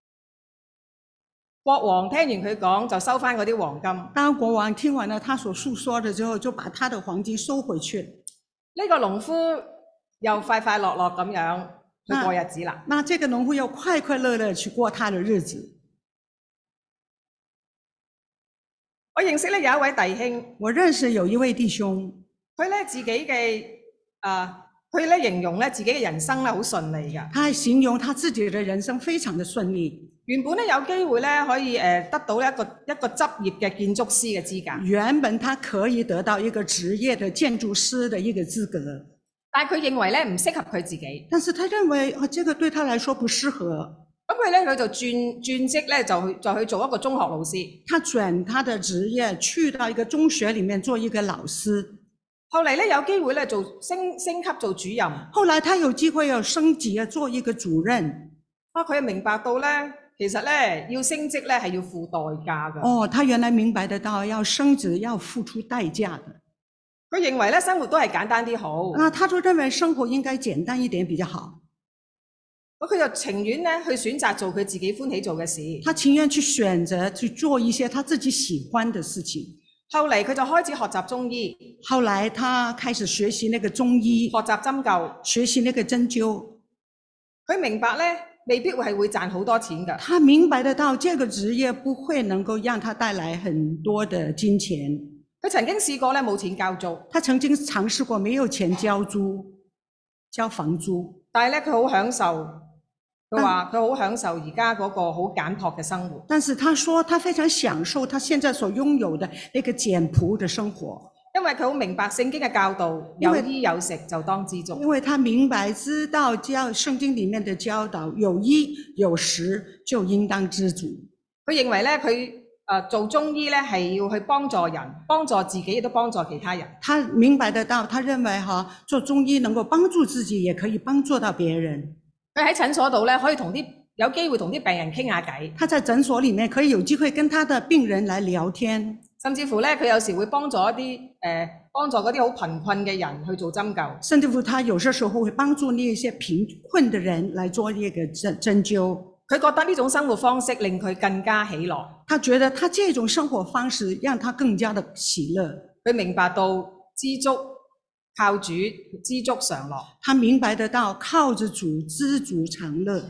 國王聽完佢講，就收翻嗰啲黃金。 當國王聽完了他所述說的之後，就把他的黃金收回去。 呢個農夫又快快樂樂咁樣去過日子啦。 那這個農夫又快快樂樂去過他的日子。 我認識咧有一位弟兄， 我認識有一位弟兄， 佢咧自己嘅啊，佢咧形容咧自己嘅人生咧好順利㗎。 他形容他自己的人生非常的順利。 原本咧有機會咧可以誒得到一個一個執業嘅建築師嘅資格， 原本他可以得到一個職業的建築師的一個資格， 但係佢認為咧唔適合佢自己， 但是他認為啊，這個對他來說不適合。 咁佢咧佢就轉轉職咧就去就去做一個中學老師。 他轉他的職業去到一個中學裡面做一個老師。 後嚟咧有機會咧做升升級做主任。 後來他有機會要升級做一個主任。 啊，佢明白到咧，其實咧要升職咧係要付代價㗎。 哦，他原來明白得到要升職要付出代價的。 佢認為咧生活都係簡單啲好。 啊，他就認為生活應該簡單一點比較好。 咁佢就情願咧去選擇做佢自己歡喜做嘅事。 他情願去選擇去做一些他自己喜歡的事情。 後嚟佢就開始學習中醫。 後來他開始學習那個中醫， 學習針灸， 學習那個針灸。 佢明白咧，未必會係會賺好多錢㗎。 他明白得到這個職業不會能夠讓他帶來很多的金錢。 佢曾經試過咧冇錢交租， 他曾經嘗試過沒有錢交租、交房租， 但係咧佢好享受。佢話佢好享受而家嗰個好簡樸嘅生活。 但是他說他非常享受他現在所擁有的那個簡樸的生活， 因為佢好明白聖經嘅教導，有衣有食就當知足。 因為他明白知道教聖經裡面的教導，有衣有食就應當知足。 佢認為咧佢誒做中醫咧係要去幫助人，幫助自己亦都幫助其他人。 他明白得到，他認為哈做中醫能夠幫助自己，也可以幫助到別人。 佢喺診所度咧，可以同啲有機會同啲病人傾下偈。 他在診所裡面可以有機會跟他的病人來聊天， 甚至乎咧，佢有時會幫助一啲誒、呃、幫助嗰啲好貧困嘅人去做針灸。 甚至乎他有些時候會幫助那些貧困的人來做一個針針灸。 佢覺得呢種生活方式令佢更加喜樂。 他覺得他這種生活方式讓他更加的喜樂。 佢明白到知足。靠主知足常樂， 他明白得到靠着主知足常樂。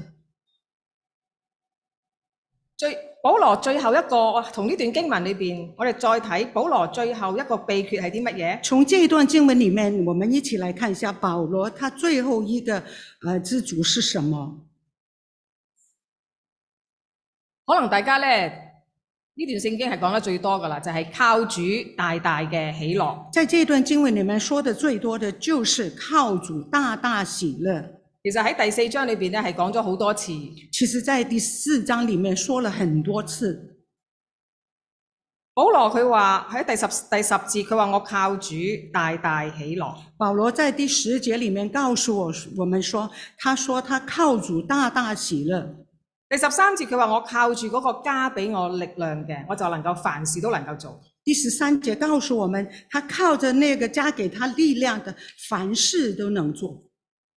最保羅最後一個從呢段經文裏邊，我哋再睇保羅最後一個秘訣係啲乜嘢？ 從這一段經文裡面，我們一起來看一下保羅他最後一個呃知足是什麼？ 可能大家咧。呢段聖經係講得最多㗎啦，就係、是、靠主大大嘅喜樂。 在這段經文裡面說的最多的就是靠主大大喜樂。 其實喺第四章裏邊咧係講咗好多次。 其實在第四章裡面說了很多次。 保羅佢話喺第十第十節佢話我靠主大大喜樂。 保羅在第十節裡面告訴我我們說，他說他靠主大大喜樂。 第十三節佢話我靠住嗰個加俾我力量嘅，我就能夠凡事都能夠做。 第十三節告訴我們，他靠着那個加給他力量的，凡事都能做。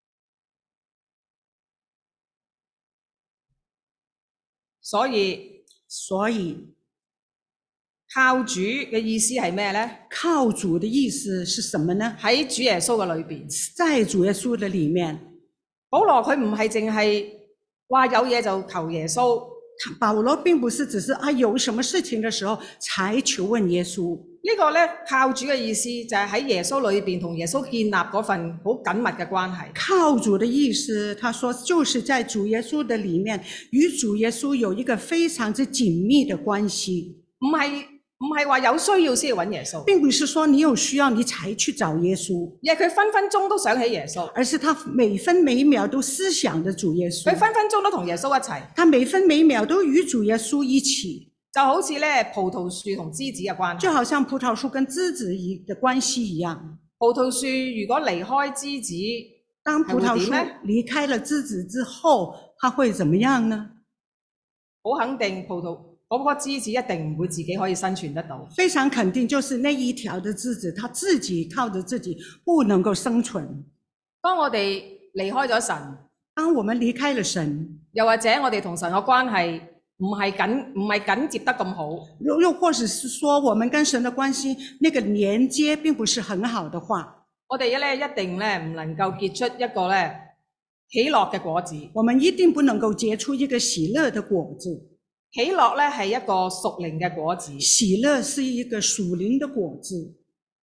所以所以靠主嘅意思係咩呢？ 靠主的意思是什麼呢？ 喺主耶穌嘅裏邊， 在主耶穌的裡面， 保羅佢唔係淨係話有嘢就求耶穌， 保羅並不是只是啊有什麼事情的時候才求問耶穌。 呢個呢，靠主嘅意思就係喺耶穌裏邊同耶穌建立嗰份好緊密嘅關係。 靠主的意思，他說就是在主耶穌的裡面，與主耶穌有一個非常之緊密的關係。 唔係唔係話有需要先去揾耶穌， 並不是說你有需要你才去找耶穌， 而係佢分分鐘都想起耶穌， 而是他每分每秒都思想着主耶穌， 佢分分鐘都同耶穌一齊， 他每分每秒都與主耶穌一起。 就好似咧葡萄樹同枝子嘅關係， 就好像葡萄樹跟枝子的關係一樣。 葡萄樹如果離開枝子， 當葡萄樹離開了枝子之後，它會怎麼樣呢？ 好肯定葡萄嗰個枝子一定唔會自己可以生存得到。 非常肯定，就是那一條的枝子，它自己靠着自己不能夠生存。 當我哋離開咗神， 當我們離開了神， 又或者我哋同神嘅關係唔係緊唔係緊接得咁好， 又又或者是說我們跟神的關係那個連接並不是很好的話， 我哋咧一定咧唔能夠結出一個咧喜樂嘅果子。 我們一定不能夠結出一個喜樂的果子。 喜樂咧係一個屬靈嘅果子， 喜樂是一個屬靈的果子。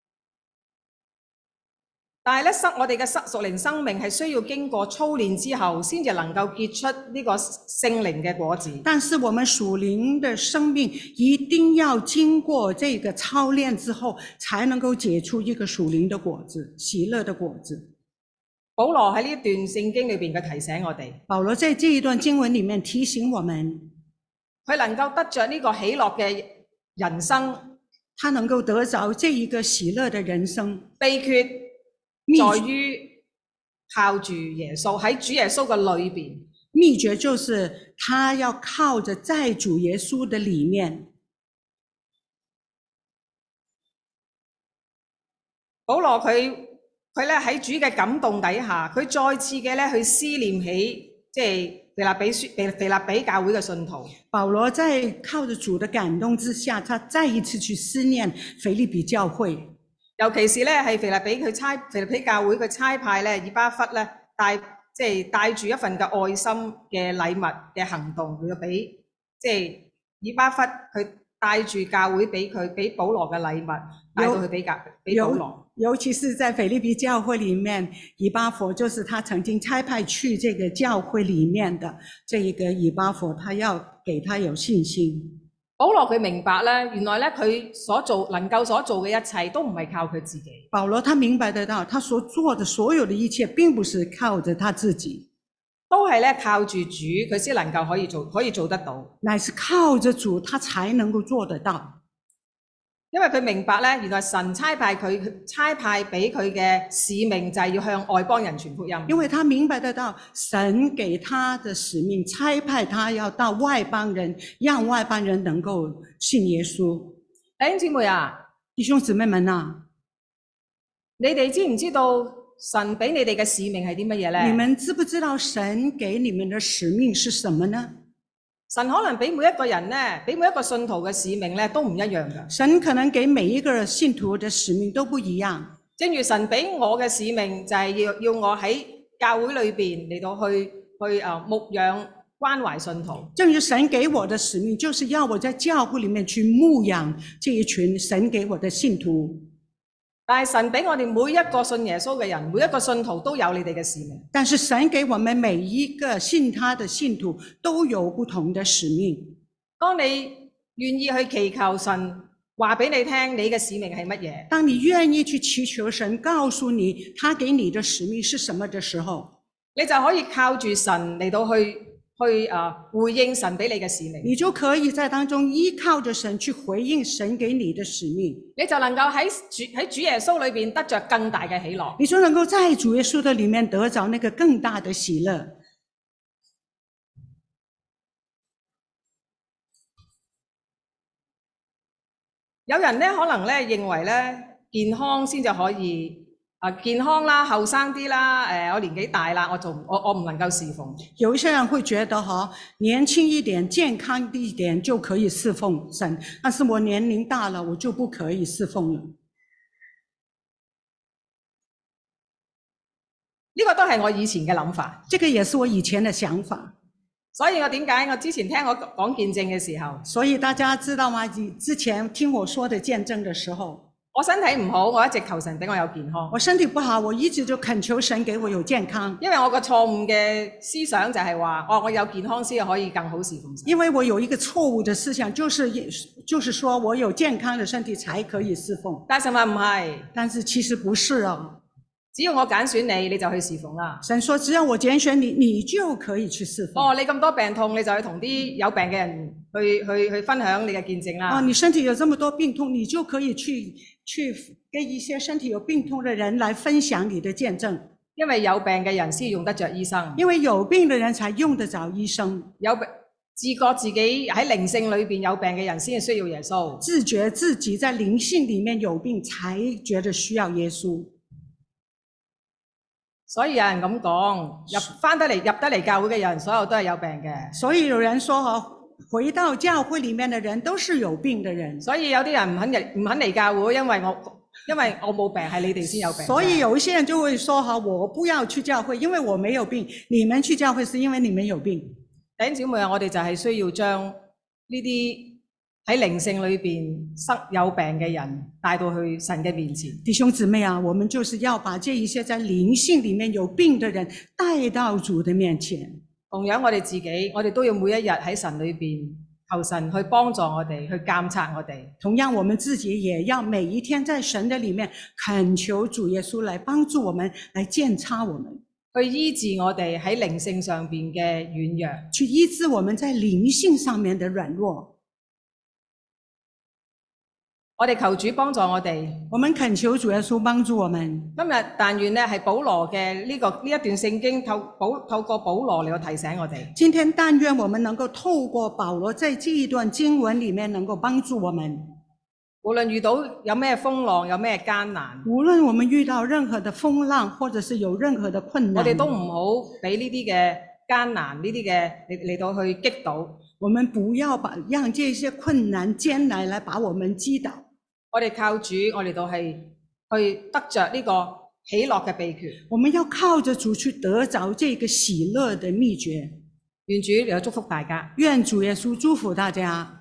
但係咧，生我哋嘅生屬靈生命係需要經過操練之後，先至能夠結出呢個聖靈嘅果子。 但是我們屬靈的生命一定要經過這個操練之後，才能夠結出一個屬靈的果子，喜樂的果子。 保羅喺呢一段聖經裏邊嘅提醒我哋， 保羅在這一段經文裡面提醒我們， 佢能夠得着呢個喜樂嘅人生， 他能夠得着這一個喜樂的人生， 秘訣在於靠住耶穌，喺主耶穌嘅裏邊。 秘訣就是他要靠着在主耶穌的裡面。 保羅佢佢咧喺主嘅感動底下，佢再次嘅咧去思念起即係腓立比書腓腓立比教會嘅信徒。 保羅在靠着主的感動之下，他再一次去思念腓立比教會。 尤其是咧，係腓立比佢差腓立比教會佢差派咧，以巴弗咧帶即係帶住一份嘅愛心嘅禮物嘅行動，佢要俾即係以巴弗佢帶住教會俾佢俾保羅嘅禮物，帶到去俾教俾保羅。 尤其是在腓立比教會裡面，以巴弗就是他曾經差派去這個教會裡面的這一個以巴弗，他要給他有信心。 保羅佢明白咧，原來咧佢所做能夠所做嘅一切都唔係靠佢自己。 保羅他明白得到，他所做的所有的一切，並不是靠着他自己， 都係咧靠住主，佢先能夠可以做可以做得到。 乃是靠着主，他才能夠做得到。 因為佢明白咧，原來神差派佢差派俾佢嘅使命就係要向外邦人傳福音。 因為他明白得到，神給他的使命，差派他要到外邦人，讓外邦人能夠信耶穌。 弟兄姊妹啊， 弟兄姊妹們啊， 你哋知唔知道神俾你哋嘅使命係啲乜嘢咧？ 你們知不知道神給你們的使命是什麼呢？ 神可能俾每一個人咧，俾每一個信徒嘅使命咧都唔一樣㗎。 神可能給每一個信徒的使命都不一樣。 正如神俾我嘅使命就係要要我喺教會裏邊嚟到去去啊牧養關懷信徒。 正如神給我的使命，就是要我在教會裡面去牧養這一群神給我的信徒。 但係神俾我哋每一個信耶穌嘅人，每一個信徒都有你哋嘅使命。 但是神給我們每一個信他的信徒都有不同的使命。 當你願意去祈求神話俾你聽，你嘅使命係乜嘢？ 當你願意去祈求神告訴你他給你的使命是什麼的時候， 你就可以靠住神嚟到去去啊回應神俾你嘅使命。 你就可以在當中依靠着神去回應神給你的使命， 你就能夠喺主喺主耶穌裏邊得着更大嘅喜樂。 你就能夠在主耶穌的裡面得着那個更大的喜樂。 有人咧可能咧認為咧健康先至可以啊健康啦、後生啲啦、誒、我年紀大啦，我做我我唔能夠侍奉。 有一些人會覺得哈，年輕一點、健康一點就可以侍奉神，但是我年齡大了，我就不可以侍奉了。 呢個都係我以前嘅諗法， 這個也是我以前的想法。 所以我點解我之前聽我講見證嘅時候， 所以大家知道嗎？之前聽我說的見證的時候， 我身體唔好，我一直求神俾我有健康。 我身體不好，我一直就懇求神給我有健康。 因為我個錯誤嘅思想就係話，哦，我有健康先可以更好侍奉神。 因為我有一個錯誤的思想，就是就是說我有健康的身體才可以侍奉。 但神話唔係， 但是其實不是啊。 只要我揀選你，你就去侍奉啦。 神說只要我揀選你，你就可以去侍奉。 哦，你咁多病痛，你就去同啲有病嘅人去去去分享你嘅見證啦。 哦，你身體有這麼多病痛，你就可以去去跟一些身體有病痛的人來分享你的見證。 因為有病嘅人先用得着醫生。 因為有病的人才用得着醫生。 有病自覺自己喺靈性裏邊有病嘅人先需要耶穌。 自覺自己在靈性裡面有病，才覺得需要耶穌。 所以有人咁講，入翻得嚟入得嚟教會嘅人，所有都係有病嘅。 所以有人說，回到教會裡面的人都是有病的人。 所以有啲人唔肯嚟唔肯嚟教會，因為我因為我冇病，係你哋先有病。 所以有一些人就會說哈，我不要去教會，因為我沒有病。你們去教會是因為你們有病。 弟兄姊妹啊，我哋就係需要將呢啲喺靈性裏邊塞有病嘅人帶到去神嘅面前。 弟兄姊妹啊，我們就是要把這一些在靈性裡面有病的人帶到主的面前。 同樣我哋自己，我哋都要每一日喺神裏邊求神去幫助我哋，去監察我哋。 同樣我們自己也要每一天在神的裡面懇求主耶穌來幫助我們，來檢察我們， 去醫治我哋喺靈性上邊嘅軟弱， 去醫治我們在靈性上面的軟弱。 我哋求主幫助我哋。 我們懇求主耶穌幫助我們。 今日但願呢係保羅嘅呢個呢一段聖經透保透過保羅嚟到提醒我哋。 今天但願我們能夠透過保羅在這一段經文裡面能夠幫助我們。 無論遇到有咩風浪，有咩艱難， 無論我們遇到任何的風浪，或者是有任何的困難， 我哋都唔好俾呢啲嘅艱難呢啲嘅嚟嚟到去擊倒。 我們不要把讓這些困難艱難來把我們擊倒。 我哋靠主，我哋都係去得着呢個喜樂嘅秘訣。 我們要靠着主去得着這個喜樂的秘訣。 願主嚟到祝福大家。 願主耶穌祝福大家。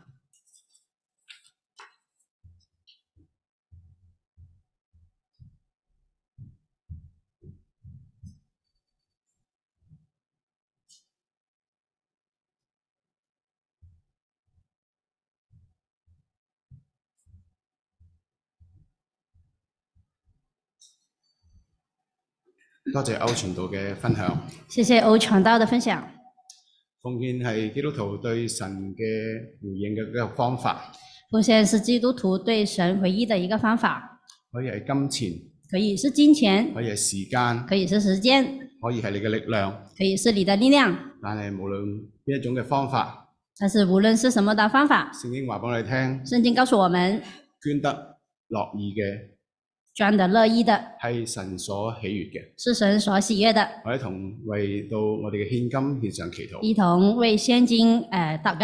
多謝歐傳道嘅分享。 謝謝歐傳道的分享。 奉獻係基督徒對神嘅回應嘅一個方法。 奉獻是基督徒對神回應的一個方法。 可以係金錢， 可以是金錢， 可以係時間， 可以是時間， 可以係你嘅力量， 可以是你的力量。 但係無論邊一種嘅方法， 但是無論是什麼的方法， 聖經話俾我哋聽， 聖經告訴我們， 捐得樂意嘅， 捐得樂意的係神所喜悅嘅， 是神所喜悅的。 我哋同為到我哋嘅獻金獻上祈禱， 一同為獻金誒、呃、禱告。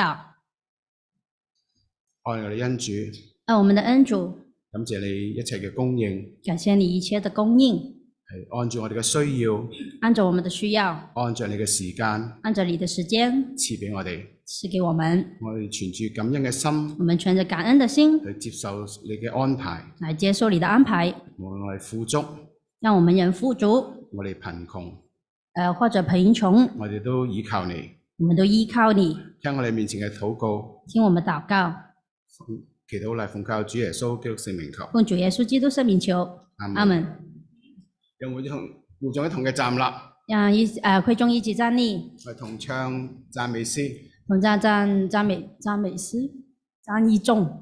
愛我哋恩主， 愛我們的恩主， 感謝你一切嘅供應， 感謝你一切的供應， 係按照我哋嘅需要， 按照我們的需要， 按照你嘅時間， 按照你的時間賜俾我哋， 賜給我們。 我哋存住感恩嘅心， 我們存着感恩的心去接受你嘅安排， 來接受你的安排。 無論我哋富足， 讓我們人富足， 我哋貧窮， 呃或者貧窮， 我哋都依靠你， 我們都依靠你。 聽我哋面前嘅禱告， 聽我們禱告， 祈禱嚟奉靠主耶穌基督聖名求， 奉主耶穌基督聖名求，阿門。 讓會眾會眾一同嘅站立， 讓一誒會眾一起站立， 我哋同唱讚美詩， 同讚讚讚美讚美詩，讚一眾。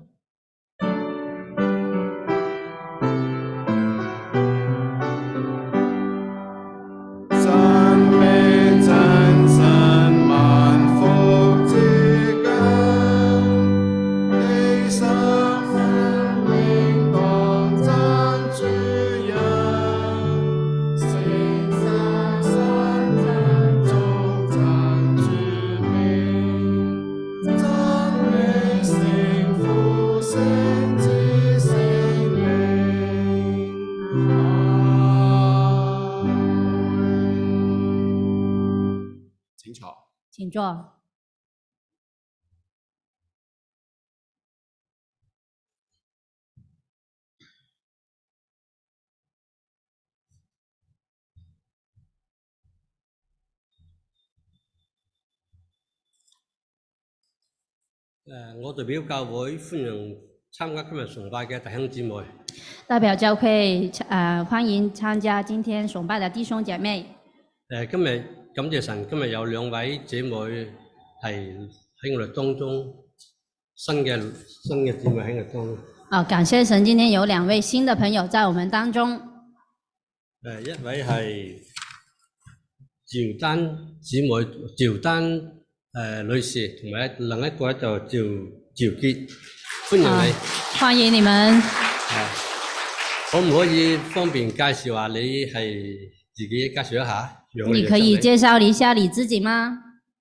请坐。 誒，我代表教會歡迎參加今日崇拜嘅弟兄姊妹。 代表教會呃歡迎參加今天崇拜的弟兄姐妹。 誒，今日感謝神，今日有兩位姐妹係喺我哋當中，新嘅新嘅姊妹喺我哋當中。 啊，感謝神，今天有兩位新的朋友在我們當中。 誒，一位係趙丹姊妹，趙丹誒、呃、女士，同埋另一個就趙趙傑，歡迎你。 啊、歡迎你們。 啊，可唔可以方便介紹下你係自己介紹一下？ 你可以介紹一下你自己嗎？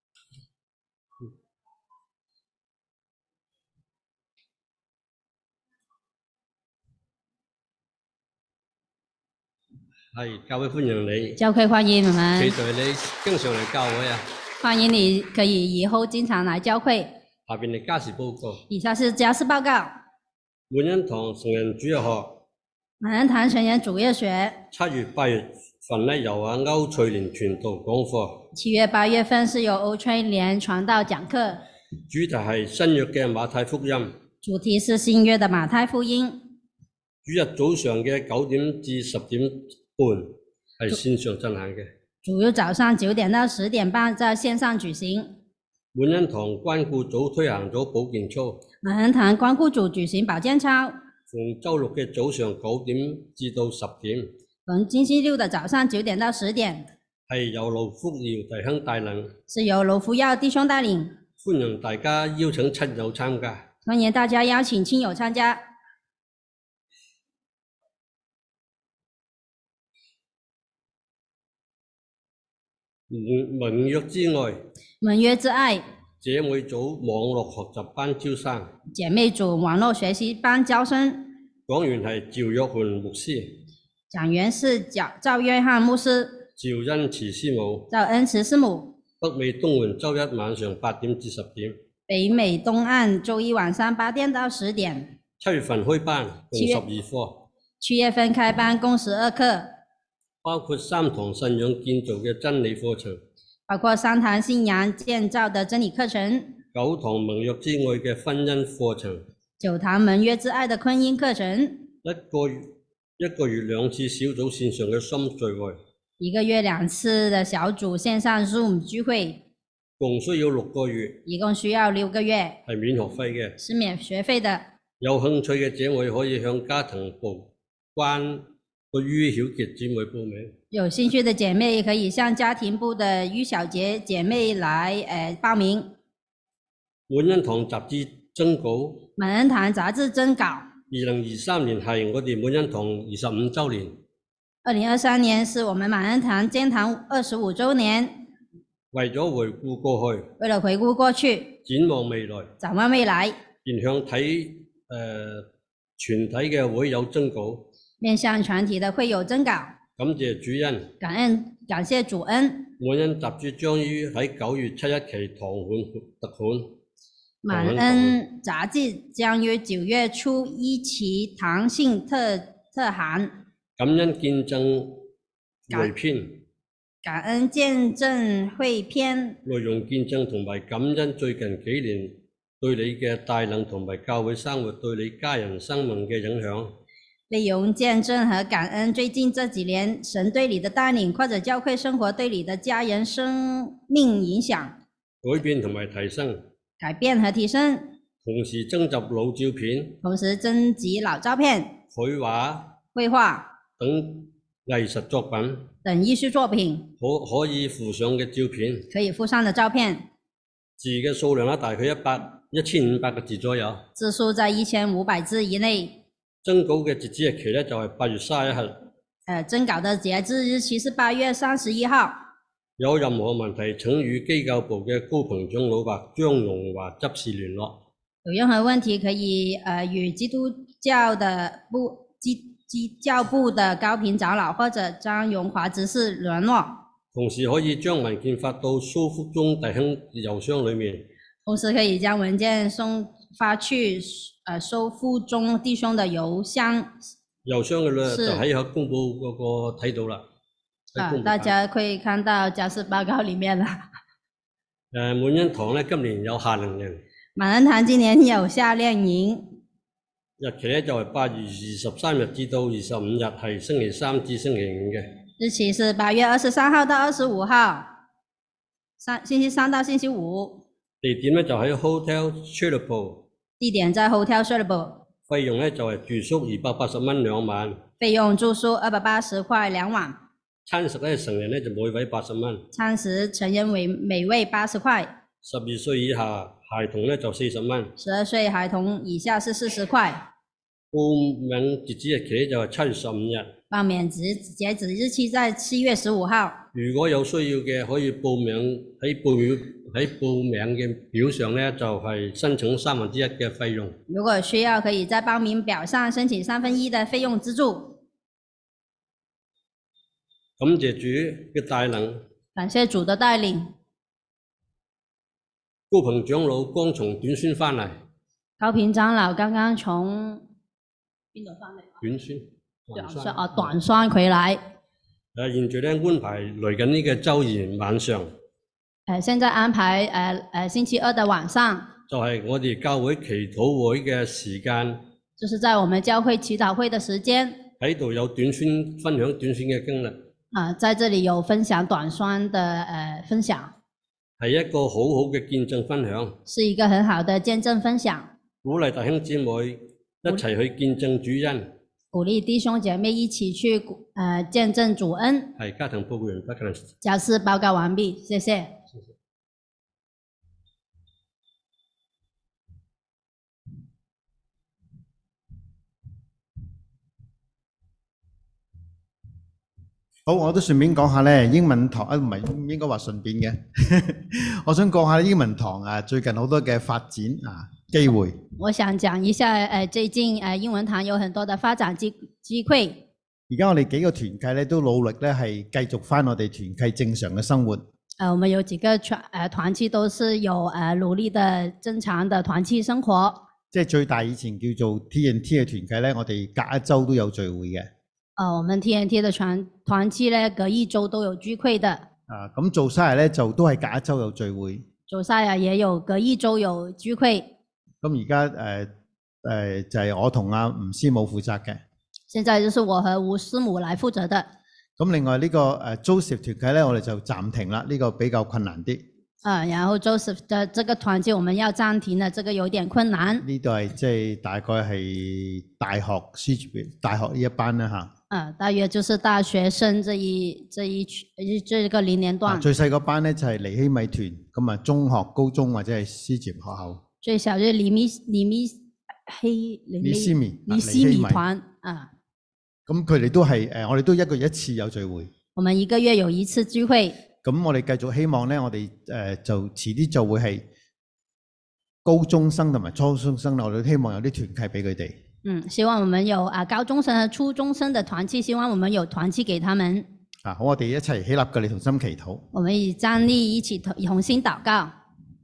係，教會歡迎你。 教會歡迎你們。 期待你經常嚟教會啊！ 歡迎你可以以後經常來教會。 下邊係家事報告。 以下是家事報告。 滿恩堂成人主日學。 滿恩堂成人主日學。 七月八月份咧，由阿歐翠蓮傳道講課。 七月八月份是由歐翠蓮傳道講課。 主題係新約嘅馬太福音。 主題是新約的馬太福音。 主日早上嘅九點至十點半係線上進行嘅。 主日早上九點到十點半在線上舉行。 滿恩堂關顧組推行咗保健操。 滿恩堂關顧組舉行保健操。 逢周六嘅早上九點至到十點。 逢星期六的早上九點到十點。 係由盧福耀弟兄帶領。 是由盧福耀弟兄帶領。 歡迎大家邀請親友參加。 歡迎大家邀請親友參加。 盟約之愛。 盟約之愛。 姐妹組網絡學習班招生。 姐妹組網絡學習班招生。 講員係趙約翰牧師。 講員是趙趙約翰牧師。 趙恩慈師母。 趙恩慈師母。 北美東岸周一晚上八點至十點。 北美東岸周一晚上八點到十點。 七月份開班，共十二課。 七月份開班，共十二課。 包括三堂信仰建造嘅真理課程。 包括三堂信仰建造的真理課程。 九堂盟約之愛嘅婚姻課程。 九堂盟約之愛的婚姻課程。 一個月一個月兩次小組線上嘅心聚會。 一個月兩次的小組線上 Zoom 聚會。 共需要六個月。 一共需要六個月。 係免學費嘅。 是免學費的。 有興趣嘅姐妹可以向家庭部關個于曉傑姐妹報名。 有興趣的姐妹可以向家庭部的于小杰姐妹來誒、呃、報名。 滿恩堂雜誌徵稿。 滿恩堂雜誌徵稿。 二零二三年係我哋滿恩堂二十五週年。 二零二三年是我們滿恩堂建堂二十五週年。 為咗回顧過去。 為了回顧過去。 展望未來。 展望未來。 面向睇誒、呃、全體嘅會有徵稿。 面向全體的會有徵稿。 感謝主恩。 感恩感謝主恩。 滿恩雜誌將於喺九月七一期堂刊特刊。 滿恩雜誌將於九月初一期堂信特特刊。 感恩見證匯編。 感恩見證匯編。 內容見證同埋感恩最近幾年對你嘅帶領同埋教會生活對你家人生命嘅影響。 內容見證和感恩最近這幾年神對你的帶領或者教會生活對你的家人生命影響。 改變同埋提升。 改變和提升。 同時徵集老照片。 同時徵集老照片。 繪畫。 繪畫。等藝術作品。 等藝術作品。 可可以附上嘅照片。 可以附上的照片。 字嘅數量大概一百一千五百個字左右。 字數在一千五百字以內。 徵稿嘅截止日期咧就係八月三十一號。 誒，徵稿的截止日期是八月三十一號。 有任何問題請與機構部嘅高鵬長老或張榮華執事聯絡。 有任何問題可以誒與基督教的部基基教部的高平長老或者張榮華執事聯絡。 同時可以將文件發到蘇福中弟兄郵箱裏面。 同時可以將文件送發去呃收附中弟兄的郵箱。 郵箱嘅咧是就喺個公佈嗰個睇到啦。喺啊公佈， 大家可以看到教師報告裡面啦。 誒滿恩堂咧今年有夏令營， 滿恩堂今年有夏令營， 日期咧就係八月二十三日至到二十五日，係星期三至星期五嘅。 日期是八月二十三號到二十五號，三星期三到星期五。 地點咧就喺 Hotel Cherbourg， 地點在 Hotel Cherbourg， 費用咧就係住宿二百八十蚊兩晚， 費用住宿二百八十塊兩晚， 餐食咧成人咧就每位八十蚊， 餐食成人為每位八十塊， 十二歲以下孩童咧就四十蚊。 十二歲孩童以下是四十塊。 報名截止日期咧就係七月十五日。 報名截截止日期在七月十五號。 如果有需要嘅，可以報名喺報表喺報名嘅表上咧，就係申請三分之一嘅費用。 如果需要，可以在報名表上申請三分一的費用資助。 感謝主嘅帶領。 感謝主的帶領。 高鵬長老剛從短宣翻嚟。 高平長老剛剛從邊度翻嚟？ 短宣。 短宣哦，短宣回來。 誒，現在咧安排嚟緊呢個週二晚上。 誒，現在安排誒誒星期二的晚上。 就係我哋教會祈禱會嘅時間。 就是在我們教會祈禱會的時間。 喺度有短宣分享短宣嘅經歷。 啊，在這裡有分享短宣的誒、呃、分享。 係一個好好嘅見證分享。 是一個很好的見證分享。鼓勵弟兄姊妹一齊去見證主恩。 鼓勵弟兄姐妹一起去誒、呃、見證主恩。 係家庭報告完畢。 教師報告完畢，謝謝。謝謝。 好，我都順便講下咧，英文堂啊，唔係唔應該話順便嘅，我想講下英文堂啊，最近好多嘅發展啊機會。我想講一下誒，最近誒英文堂有很多嘅發展機機會。而家我哋幾個團契咧都努力咧係繼續返我哋團契正常嘅生活。誒，我們有幾個團誒團契都是有誒努力的正常的團契生活。即係最大以前叫做 T N T 嘅團契咧，我哋隔一週都有聚會嘅。呃，我們 T N T 的團團契咧，隔一周都有聚會的。啊，咁做晒咧就都係隔一周有聚會。做晒啊，也有隔一周有聚會。咁而家誒誒就係、是、我同阿吳師母負責嘅。現在就是我和吳師母來負責的。咁另外呢個誒 Joseph 團契咧，我哋就暫停啦，呢、這個比較困難啲。啊，然後 Joseph 的這個團契我們要暫停了，這個有點困難。呢度係即係大概係大學書大學呢一班啦嚇。啊，大約就是大學生這一這一區這個年齡段。啊、最細個班咧就係尼希米團，咁啊中學、高中或者係師前學校。最小就是尼米尼米希尼斯米尼斯米團啊。咁佢哋都係誒，我哋都一個月一次有聚會。我們一個月有一次聚會。咁我哋繼續希望咧，我哋誒就遲啲就會係高中生同埋初中生，我哋都希望有啲團契俾佢哋。嗯，希望我們有啊高中生和初中生的團契，希望我們有團契給他們。啊，好，我哋一齊起立嘅，你同心祈禱。我們以站立一起同心禱告。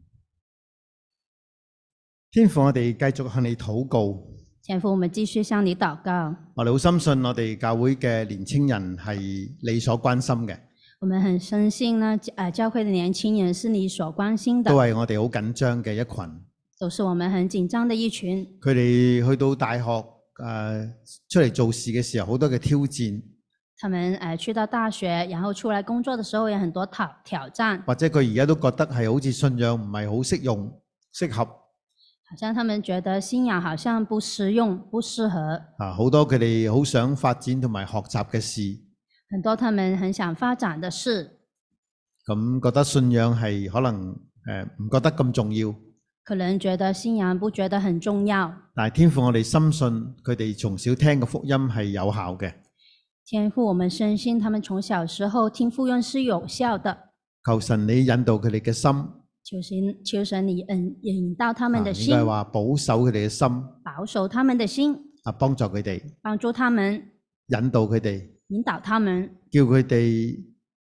天父，我哋繼續向你禱告。天父，我們繼續向你禱告。我哋好深信我哋教會嘅年輕人係你所關心嘅。我們很深信呢，誒，教會的年輕人是你所關心的。都係我哋好緊張嘅一群。都是我們很緊張的一群。佢哋去到大學誒、呃、出嚟做事嘅時候，好多嘅挑戰。他們誒、呃、去到大學，然後出來工作的時候，有很多挑挑戰。或者佢而家都覺得係好似信仰唔係好適用、適合。好像他們覺得信仰好像不適用、不適合。啊，好多佢哋好想發展同埋學習嘅事。很多他們很想發展的事。咁覺得信仰係可能誒唔、呃、覺得咁重要。可能覺得信仰不覺得很重要，但係天父，我哋深信佢哋從小聽嘅福音係有效嘅。天父，我們深信他們從小時候聽福音是有效的。求神你引導佢哋嘅心，求神求神你引引導他們的心，應該話保守佢哋嘅心，保守他們的心，啊，幫助佢哋，幫助他們，引導佢哋，引導他們，叫佢哋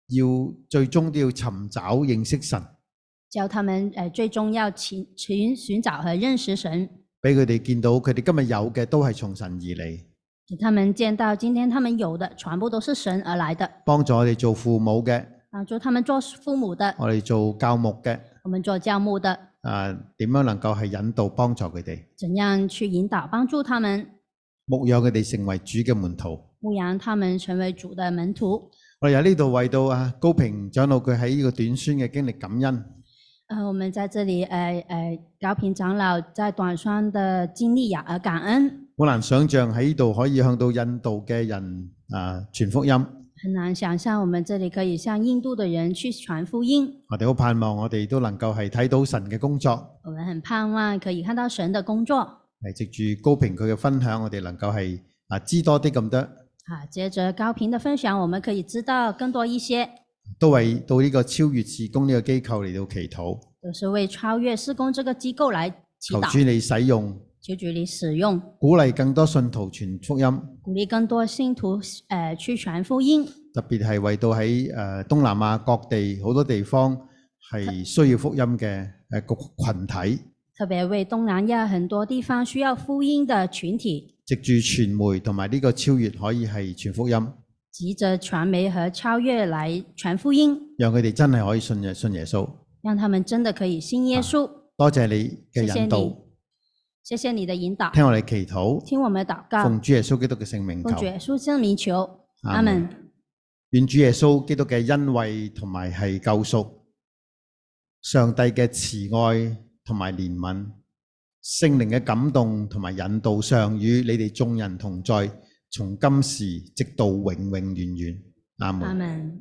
要最終都要尋找認識神， 叫他們誒最終要尋尋尋找和認識神， 俾佢哋見到佢哋今日有嘅都係從神而嚟， 給他們見到今天他們有的全部都是神而來的， 幫助我哋做父母嘅， 幫助他們做父母的， 我哋做教牧嘅， 我們做教牧的， 啊點樣能夠係引導幫助佢哋， 怎樣去引導幫助他們， 牧養佢哋成為主嘅門徒， 牧養他們成為主的門徒。 我哋喺呢度為到啊高平長老佢喺呢個短宣嘅經歷感恩。 呃，我們在這裡，誒誒，高平長老在短宣的經歷也而感恩。 好難想象喺呢度可以向到印度嘅人啊傳福音。 很難想象我們這裡可以向印度的人去傳福音。 我哋好盼望我哋都能夠係睇到神嘅工作。 我們很盼望可以看到神的工作。 係藉住高平佢嘅分享，我哋能夠係啊知多啲咁多。 啊，接着高平的分享，我們可以知道更多一些。 都為到呢個超越事工呢個機構嚟到祈禱。 都是為超越事工這個機構來祈禱。 求主你使用。 求主你使用。 鼓勵更多信徒傳福音。 鼓勵更多信徒誒、呃、去傳福音。 特別係為到喺誒東南亞各地好多地方係需要福音嘅誒個羣體。 特別為東南亞很多地方需要福音的群體。藉住傳媒同埋呢個超越可以係傳福音。 藉着傳媒和超越來傳福音。 讓佢哋真係可以信耶信耶穌。 讓他們真的可以信耶穌。啊、 多謝你嘅引導。 謝謝你的引導。 聽我哋祈禱。 聽我們禱告。 奉主耶穌基督嘅聖名求。 奉主耶穌聖名求。阿門。 願主耶穌基督嘅恩惠同埋係救贖，上帝嘅慈愛同埋憐憫，聖靈嘅感動同埋引導上與你哋眾人同在，從今時直到永永遠遠。阿門。 阿門。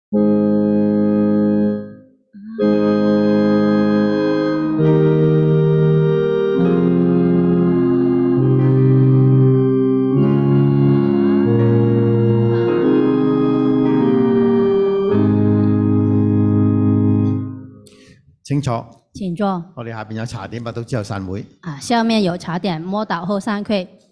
請坐。 請坐。 我哋下邊有茶點，默禱之後散會。 啊，下面有茶點，默禱後散會。